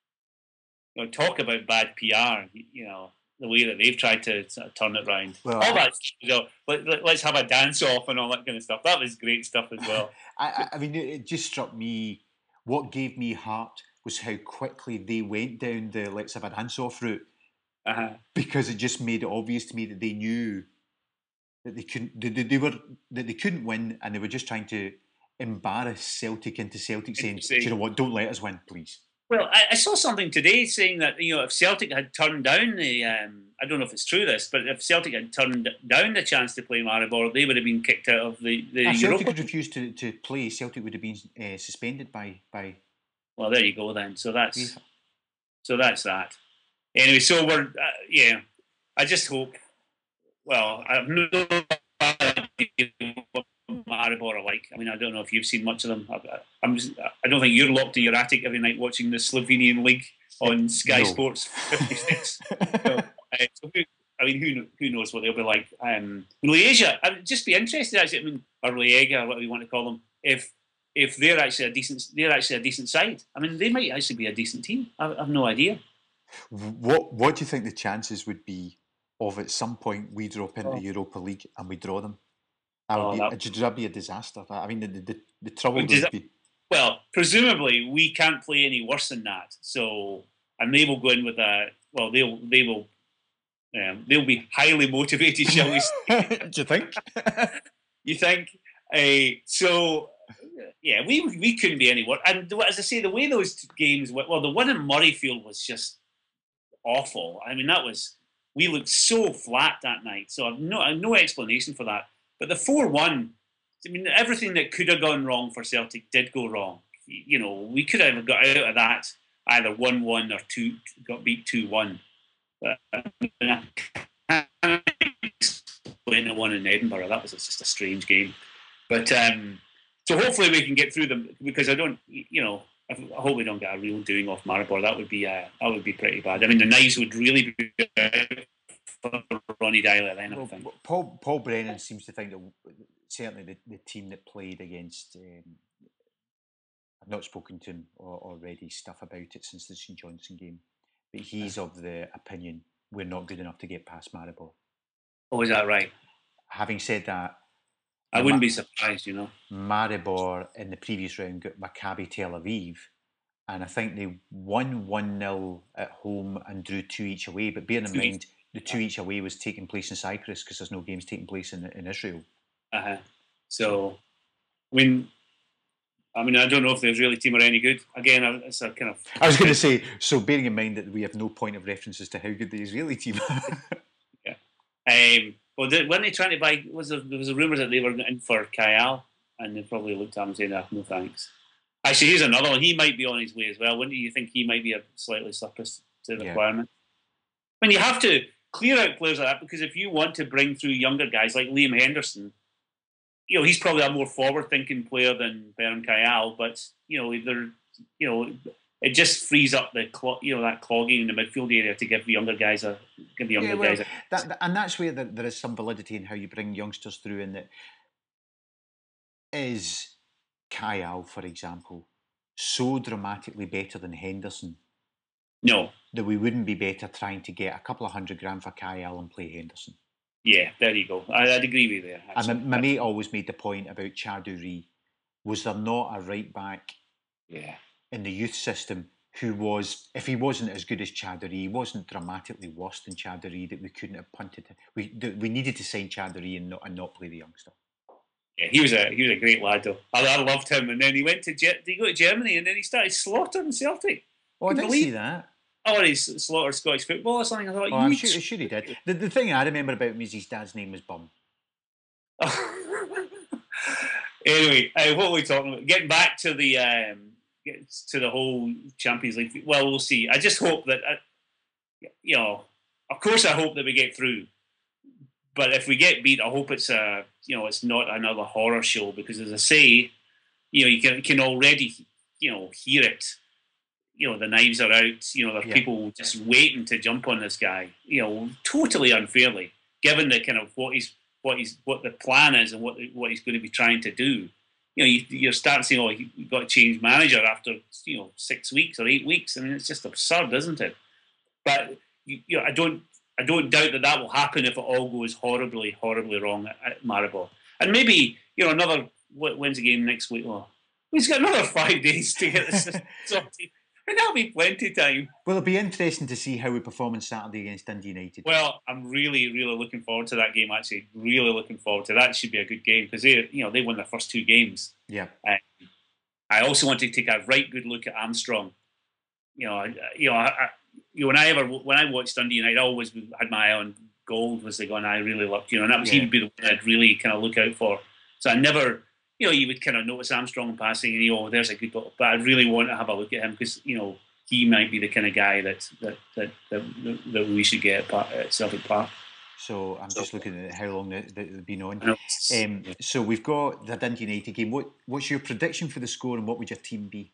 you know talk about bad P R. You know. The way that they've tried to sort of turn it around. Well, all that, you know, let, let, let's have a dance off and all that kind of stuff. That was great stuff as well. I, I mean, it just struck me, what gave me heart was how quickly they went down the let's have a dance off route. Uh-huh. Because it just made it obvious to me that they knew that they couldn't, they, they were, that they couldn't win, and they were just trying to embarrass Celtic into Celtic saying, do you know what, don't let us win, please. Well, I, I saw something today saying that, you know, if Celtic had turned down the, um, I don't know if it's true this, but if Celtic had turned down the chance to play Maribor, they would have been kicked out of the, the if Europa. Celtic had refused to, to play, Celtic would have been uh, suspended by, by... Well, there you go then. So that's, yeah. so that's that. Anyway, so we're, uh, yeah, I just hope, well, I have no idea what Maribor are like. I mean, I don't know if you've seen much of them. I, I'm just, I don't think you're locked in your attic every night watching the Slovenian League on Sky no. Sports fifty-six. so, uh, so who, I mean, who who knows what they'll be like? Um, Lieja, I'd just be interested actually. I mean, or Liega, what we want to call them, if if they're actually a decent, they're actually a decent side. I mean, they might actually be a decent team. I, I have no idea. What What do you think the chances would be of at some point we drop into oh. Europa League and we draw them? That would, oh, be, that, would that be a disaster? I mean, the the, the trouble would that, be. Well, presumably we can't play any worse than that. So, and they will go in with a well. They'll they will um, they'll be highly motivated, shall we say? Do you think? You think? Uh, so, yeah, we we couldn't be any worse. And as I say, the way those games went, well, the one in Murrayfield was just awful. I mean, that was we looked so flat that night. So I've no I've no explanation for that. But the four one, I mean, everything that could have gone wrong for Celtic did go wrong. You know, we could have got out of that either one one or two, got beat two one. But I can't explain the one in Edinburgh. That was just a strange game. But um, so hopefully we can get through them, because I don't, you know, I hope we don't get a real doing off Maribor. That would be uh, that would be pretty bad. I mean, the knives would really be for Ronnie Dyler then, I well, think. Paul Paul Brennan seems to think that certainly the, the team that played against, um, I've not spoken to him or, or read his stuff about it since the St Johnstone game, but he's of the opinion we're not good enough to get past Maribor. Oh, is that right? Having said that, I wouldn't be surprised, you know. Maribor in the previous round got Maccabi Tel Aviv, and I think they won one nil at home and drew two each away. But bearing in Two mind, the two each away was taking place in Cyprus because there's no games taking place in, in Israel. Uh-huh. So, I mean, I mean, I don't know if the Israeli team are any good. Again, it's a kind of... I was going to say, so bearing in mind that we have no point of reference as to how good the Israeli team are. Yeah. Um, well, they, weren't they trying to buy... Was there, there was a rumour that they were in for Kayal, and they probably looked at him and said, ah, no thanks. Actually, here's another one. He might be on his way as well. Wouldn't you think he might be a slightly surplus to the Yeah. requirement? I mean, you have to clear out players like that, because if you want to bring through younger guys like Liam Henderson, you know, he's probably a more forward-thinking player than Berham Kayal, but you know, they're, you know, it just frees up the clo- you know that clogging in the midfield area to give the younger guys a give the younger Yeah, well, guys a. that, that- and that's where there, there is some validity in how you bring youngsters through. In that, is Kyle, for example, so dramatically better than Henderson No, that we wouldn't be better trying to get a couple of hundred grand for Kyle and play Henderson? yeah, there you go. I, I'd agree with you there. And my, actually. my mate always made the point about Chaudhry. Was there not a right back Yeah, in the youth system who was, if he wasn't as good as Chaudhry, he wasn't dramatically worse than Chaudhry, that we couldn't have punted him? We that we needed to sign Chaudhry and not and not play the youngster. yeah, he was a he was a great lad though. I, I loved him, and then he went to Ge- did he go to Germany, and then he started slaughtering Celtic. Oh, I Can didn't believe- see that. Oh, he s- slaughtered Scottish football or something. I thought, Oh, I'm you sure, sure he did. The, the thing I remember about him is his dad's name was Bum. Anyway, uh, what were we talking about? Getting back to the um, get to the whole Champions League. Well, we'll see. I just hope that, uh, you know, of course, I hope that we get through. But if we get beat, I hope it's a, you know, it's not another horror show, because, as I say, you know, you can can already, you know, hear it. You know, the knives are out. You know, there are Yeah. people just waiting to jump on this guy. You know, totally unfairly, given the kind of what he's what he's what the plan is and what what he's going to be trying to do. You know, you, you're starting to say, "Oh, you've got to change manager after you know six weeks or eight weeks." I mean, it's just absurd, isn't it? But you, you know, I don't I don't doubt that that will happen if it all goes horribly, horribly wrong at, at Maribor. And maybe you know another when's the game next week? Oh, he's got another five days to get this sorted. And that'll be plenty of time. Well, it'll be interesting to see how we perform on Saturday against Dundee United. Well, I'm really, really looking forward to that game. Actually, really looking forward to that. It should be a good game, because they, you know, they won their first two games. Yeah. Um, I also want to take a right good look at Armstrong. You know, I, you know, I, I, you know, when I ever when I watched Dundee United, I always had my eye on Gold. Was the one I really loved. You know, and that was Yeah. he would be the one I'd really kind of look out for. So I never. You know, you would kind of notice Armstrong passing, and you know, oh, there's a good goal. But I really want to have a look at him, because you know he might be the kind of guy that that that that, that we should get at Celtic Park. So I'm just looking at how long they- they've been on. I know it's- Um, so we've got the Dundee United game. What What's your prediction for the score, and what would your team be?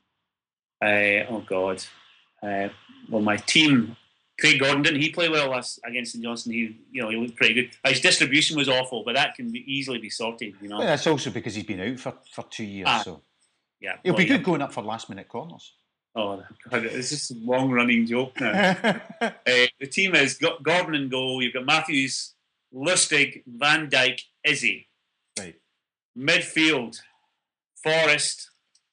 Uh, oh God. Uh, well, my team, Craig Gordon, didn't he play well last against St Johnstone? He, you know, he looked pretty good. His distribution was awful, but that can be easily be sorted. You know. Well, that's also because he's been out for, for two years. Ah, so yeah. it'll well, be good yeah. going up for last minute corners. Oh God, it's just a long running joke now. uh, the team is got Gordon in goal. You've got Matthews, Lustig, Van Dijk, Izzy. Right. Midfield, Forrest.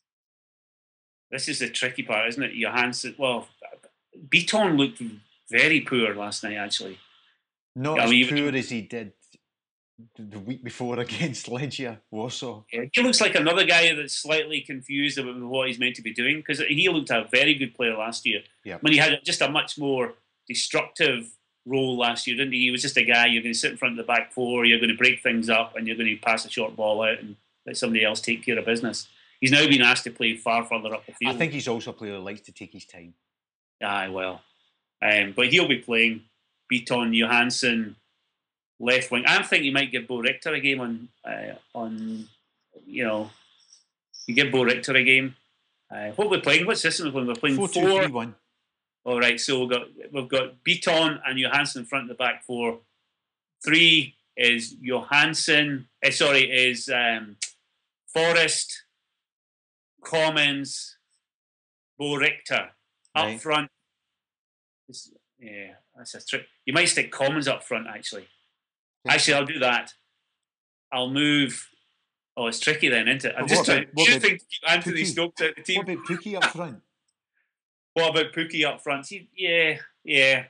This is the tricky part, isn't it? Johansson. Well, Beaton looked very poor last night, actually. Not Yeah, as we- poor as he did the week before against Legia Warsaw. Yeah, he looks like another guy that's slightly confused about what he's meant to be doing, because he looked a very good player last year. Yeah. I mean, he had just a much more destructive role last year, didn't he? He was just a guy, you're going to sit in front of the back four, you're going to break things up, and you're going to pass a short ball out and let somebody else take care of business. He's now been asked to play far further up the field. I think he's also a player who likes to take his time. Aye, well. Um, but he'll be playing. Beaton, Johansson, left wing. I think he might give Bo Richter a game on, uh, on you know, you give Bo Richter a game. Uh, what are we playing? What system are we playing? We're playing Four, four. two, three, one. All right, so we've got we've got Beaton and Johansson in front of the back four. Three is Johansson. Uh, sorry, is um, Forrest, Commons, Bo Richter up Right. front. This- yeah, that's a trick. You might stick Commons up front, actually. Okay. Actually, I'll do that. I'll move Oh, it's tricky then, isn't it? I'm But just what trying about- what to about think to keep Anthony Pookie? Stokes out of the team. What about Pookie up front? What about Pookie up front? See, yeah, yeah.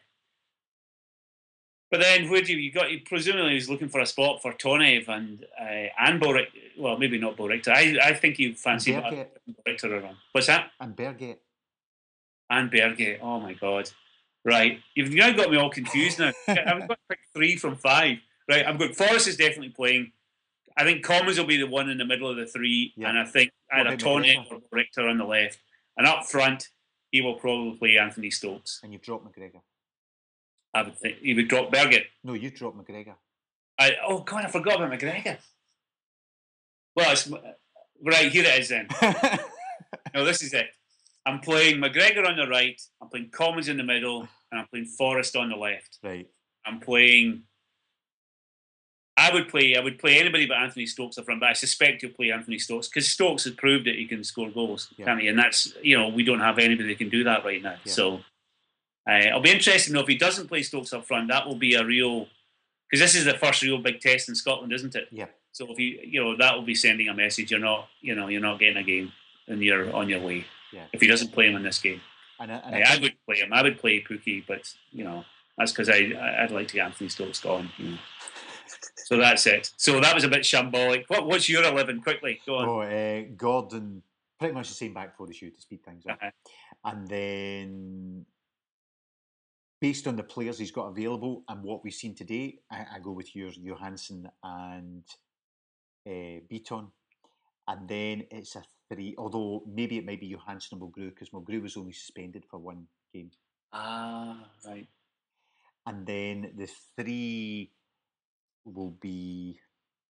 But then, where do you, you got? Presumably, he's looking for a spot for Tonev and uh, and Bo Richter. Well, maybe not Bo Richter. I I think you fancy And Bo Berget. Richter around. What's that? And Berget. And Berge. Oh my God! Right, you've now got me all confused now. I've got to pick three from five. Right, I'm good. Forrest is definitely playing. I think Commons will be the one in the middle of the three, Yeah. and I think What either about Tony McGregor? or Richter on the left. And up front, he will probably play Anthony Stokes. And you've dropped McGregor. I would think he would drop Berget. No, you dropped McGregor. I, oh God, I forgot about McGregor. Well, it's right here. It is then. No, this is it. I'm playing McGregor on the right. I'm playing Commons in the middle, and I'm playing Forrest on the left. Right. I'm playing. I would play. I would play anybody but Anthony Stokes up front, but I suspect you'll play Anthony Stokes because Stokes has proved that he can score goals, Yeah. can't he? And that's you know we don't have anybody that can do that right now. Yeah. So uh, it'll be interesting though if he doesn't play Stokes up front. That will be a real because this is the first real big test in Scotland, isn't it? Yeah. So if you you know that will be sending a message. You're not you know you're not getting a game, and you're on your way. Yeah. If he doesn't play him in this game, And, I- and I, I I think- would play him. I would play Pookie, but you know that's because I I- I'd like to get Anthony Stokes gone. You know. So that's it. So that was a bit shambolic. What what's your eleven? Quickly, go on. Oh, uh, Gordon, pretty much the same back four as you to speed things up. Uh-huh. And then, based on the players he's got available and what we've seen today, I, I go with yours, Johansson and uh, Beaton. And then it's a three, although maybe it might be Johansson and Mulgrew because Mulgrew was only suspended for one game. Ah, right. And then the three will be.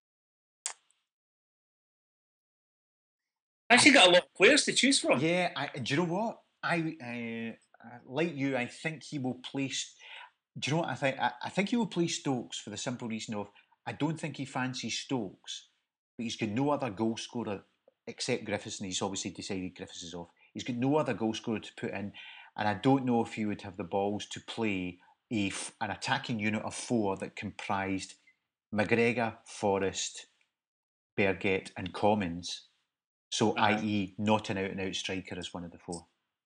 Actually, got a lot of players to choose from. Yeah, I, do you know what? I uh, uh, like you. I think he will play. S- Do you know what I think? I, I think he will play Stokes for the simple reason of I don't think he fancies Stokes, but he's got no other goal scorer except Griffiths, and he's obviously decided Griffiths is off. He's got no other goal scorer to put in, and I don't know if he would have the balls to play a f- an attacking unit of four that comprised McGregor, Forrest, Berget, and Commons. So, Uh-huh. that is, not an out-and-out striker as one of the four.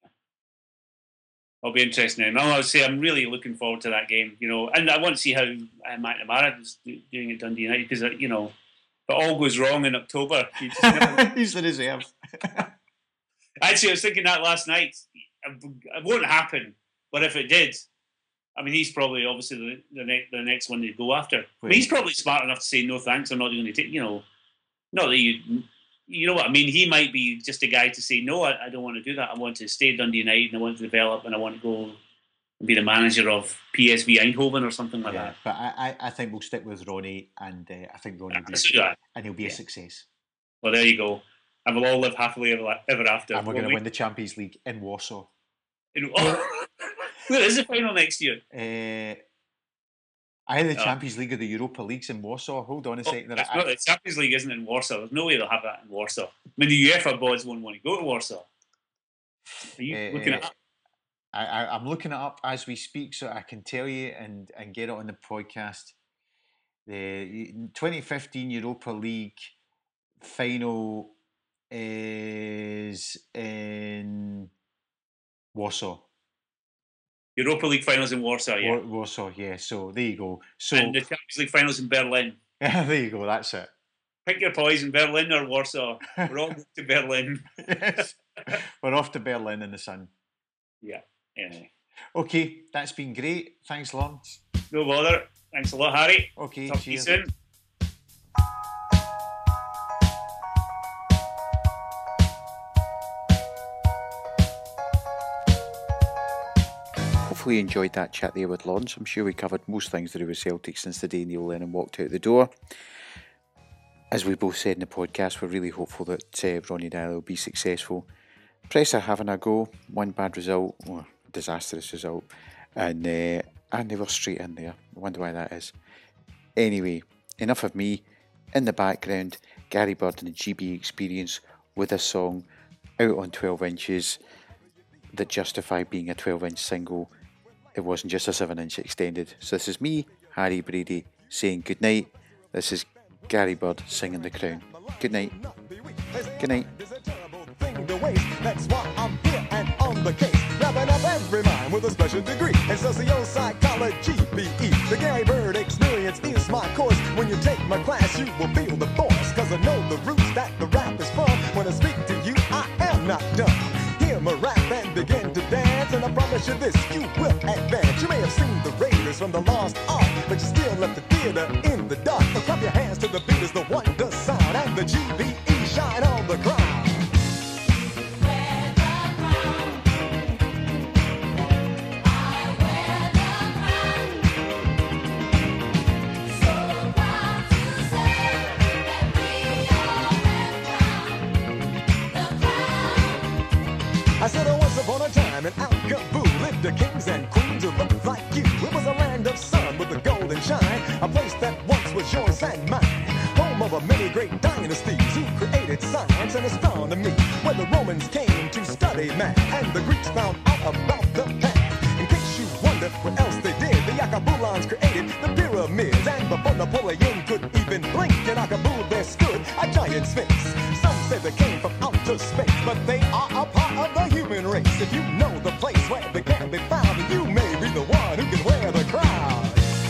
It'll be interesting. And I'll say I'm really looking forward to that game. You know, and I want to see how uh, McNamara is do- doing at Dundee United because uh, you know, if it all goes wrong in October, you just never He's the reserve. Actually, I was thinking that last night. It won't happen, but if it did, I mean, he's probably obviously the the, ne- the next one to go after. I mean, he's probably smart enough to say no thanks. I'm not going to take. You know, not that you, you know what I mean. He might be just a guy to say no. I, I don't want to do that. I want to stay at Dundee United and I want to develop and I want to go and be the manager of P S V Eindhoven or something like Yeah, that. but I, I, I think we'll stick with Ronnie, and uh, I think Ronnie will be Let's do a, that. and he'll be a Yeah. success. Well, there you go. And we'll all live happily ever, ever after. And we're Won't going to we? win the Champions League in Warsaw. In- oh, where is the final next year? Uh, either the Oh. Champions League or the Europa League's in Warsaw. Hold on a Oh, second. it's I- not, the Champions League isn't in Warsaw. There's no way they'll have that in Warsaw. I mean, the UEFA boards won't want to go to Warsaw. Are you Uh, looking uh, at that? I, I, I'm looking it up as we speak, so I can tell you and, and get it on the podcast. The twenty fifteen Europa League final is in Warsaw. Europa League finals in Warsaw, yeah. Wa- Warsaw, yeah. So there you go. So And the Champions League finals in Berlin. there you go. That's it. Pick your poison, Berlin or Warsaw. We're all going to Berlin. Yes. We're off to Berlin in the sun. Yeah. Anyway, Okay, that's been great. Thanks, Lawrence. no bother. Thanks a lot, Harry. Okay, Talk to you cheers. soon. Hopefully you enjoyed that chat there with Lawrence. I'm sure we covered most things to do with Celtic since the day Neil Lennon walked out the door. As we both said in the podcast, we're really hopeful that uh, Ronnie Deila will be successful. Press are having a go, one bad result, or disastrous result, and uh, and they were straight in there. I wonder why that is. Anyway, enough of me. In the background, Gary Bird and the G B Experience with a song out on twelve inches that justify being a twelve inch single. It wasn't just a seven inch extended. So this is me, Harry Brady, saying goodnight. This is Gary Bird singing The Crown. Good night. Good night. To waste. That's why I'm here and on the case, wrapping up every mind with a special degree in socio-psychology, B E. The Gary Bird experience is my course. When you take my class, you will feel the force, cause I know the roots that the rap is from. When I speak to you, I am not dumb. Hear my rap and begin to dance, and I promise you this, you will advance. You may have seen the Raiders from the Lost Ark, but you still left the theater in the dark. So clap your hands to the beat as the wonder sound, and the G B E shine on the ground. I said oh, once upon a time in Al Kabul lived the kings and queens who looked like you. It was a land of sun with a golden shine, a place that once was yours and mine. Home of a many great dynasties who created science and astronomy, where the Romans came to study math and the Greeks found out about the path. In case you wonder what else they did, the Akabulans created the pyramids, and before Napoleon could even blink, in Akabul there stood a giant sphinx. Some say they came from outer space, but they are a part of the human race. If you know the place where they can be found, you may be the one who can wear the crown.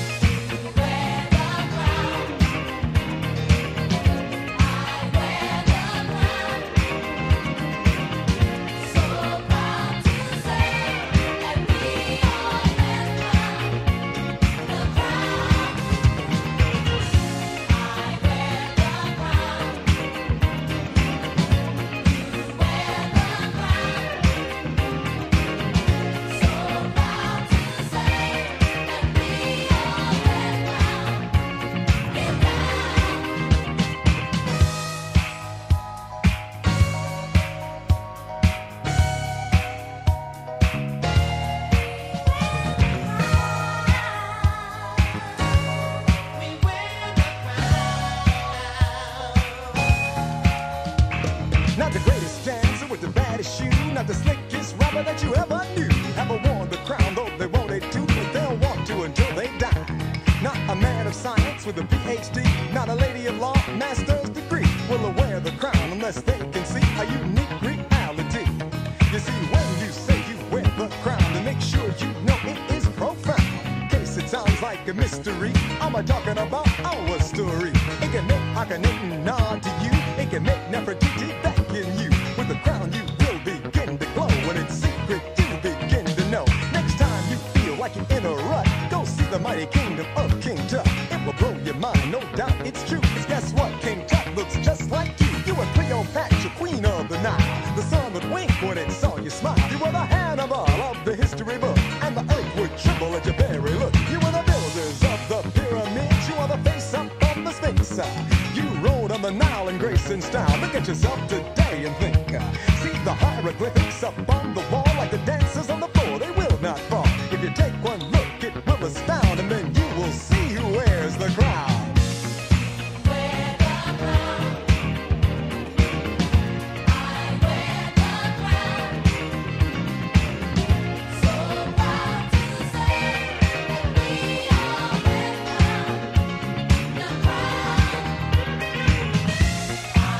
Not the greatest dancer with the baddest shoe, not the slickest rapper that you ever knew. Ever worn the crown, though they wanted to, but they'll want to until they die. Not a man of science with a P H D, not a lady of law, master's degree, will wear the crown unless they can see a unique reality. You see, when you say you wear the crown, then make sure you know it is profound. In case it sounds like a mystery, I'm a talking about our story. It can make Akhenaten nod to you, it can make Nefertiti beckon you. With the crown you will begin to glow, when it's secret you begin to know. Next time you feel like you're in a rut, go see the mighty kingdom of King Tut. It will blow your mind, no doubt it's true. Cause guess what? King Tut looks just like you. You were Cleopatra, queen of the Nile. The sun would wink when it saw you smile. You were the Hannibal of the history book, and the earth would tremble at your very look. You were the builders of the pyramids, you are the face up of the Sphinx. You rode on the Nile in grace and style. Look at yourself today and think. See the hieroglyphics up on the wall, like the dancers on the floor, they will not fall. If you take one look, it will astound, and then you will see who wears the crown.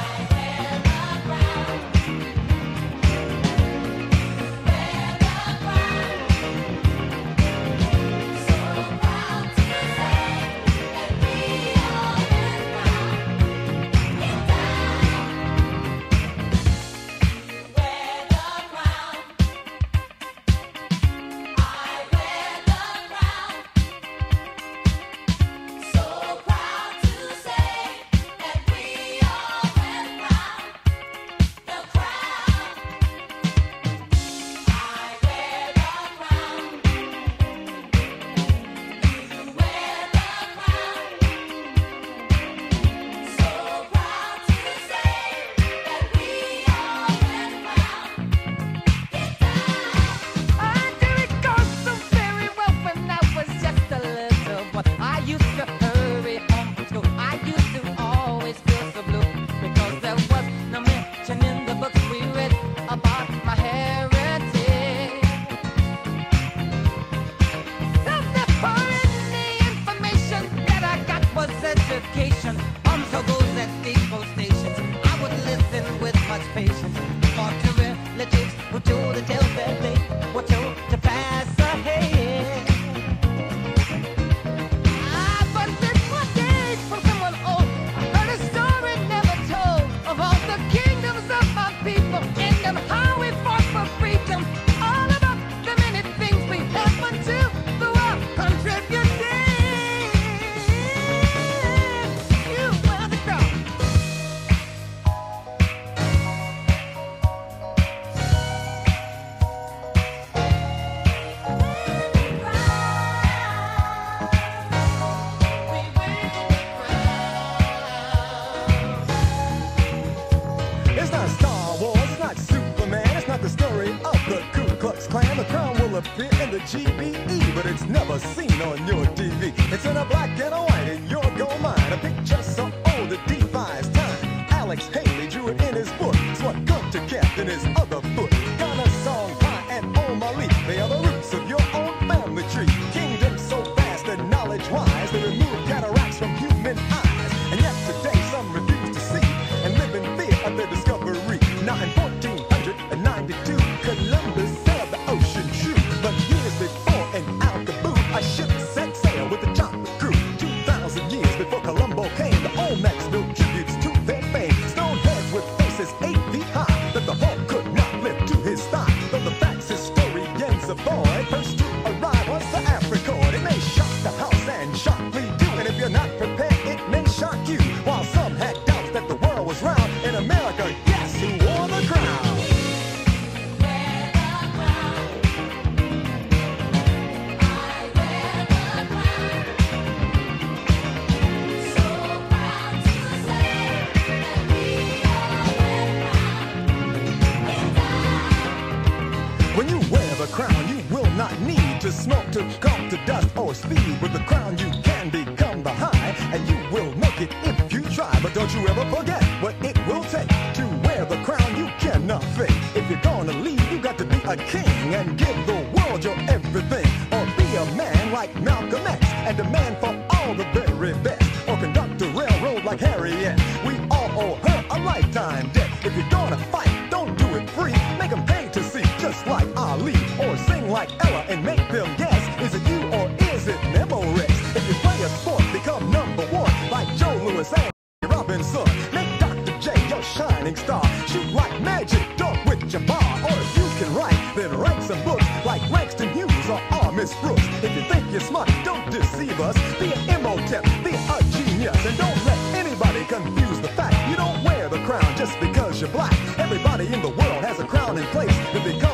Wear the crown. X Clan, the crown will appear in the G B E, but it's never seen on your T V. It's in a black and a white in your gold mine, a picture so old it defies time. Alex Haley drew it in his book. It's what Gunter kept in his other book. Ghana Song, Pie, and Omali, they are the roots of your own family tree. Kingdom so vast and knowledge-wise, they remove cataracts from human eyes. And yet today some refuse to see and live in fear of their discovery. Now in fourteen ninety-two, Columbus sailed the ocean true. But years before in Alcaboo, a ship set sail with a chocolate crew. Two thousand years before Columbo came, the Olmecs built tributes to their fame. Stone heads with faces eight feet high that the hawk could not lift to his thigh. Though the facts historians avoid, first to arrive was the Africord. It may shock the house and shock me too, and if you're not prepared, it may shock you. While some had doubts that the world was round, in America, guess who wore the crown? When you wear the crown, you will not need to smoke to come to dust or speed. With the crown, you can become the high, and you will make it if you try. But don't you ever forget what it will take to wear the crown. You cannot fake. If you're gonna lead, you got to be a king and give the world your everything. Or be a man like Malcolm X and demand for all the very best. Or conduct a railroad like Harriet. We all owe her a lifetime debt. If you're gonna fight, don't do it free. Make them pay to see, just like Ali. Or sing like Ella and make them guess. Is it you or is it Memorex? If you play a sport, become number one. Like Joe Louis and Robinson. Make Doctor J your shining star. Shoot like magic, dunk with Jabbar. Or if you can write, then write some books like Langston Hughes or R. Miss Brooks. If you think you're smart, don't deceive us. Be an Imhotep, be a genius. And don't let anybody confuse the fact you don't wear the crown just because you're black. Everybody in the world has a crown in place. If they come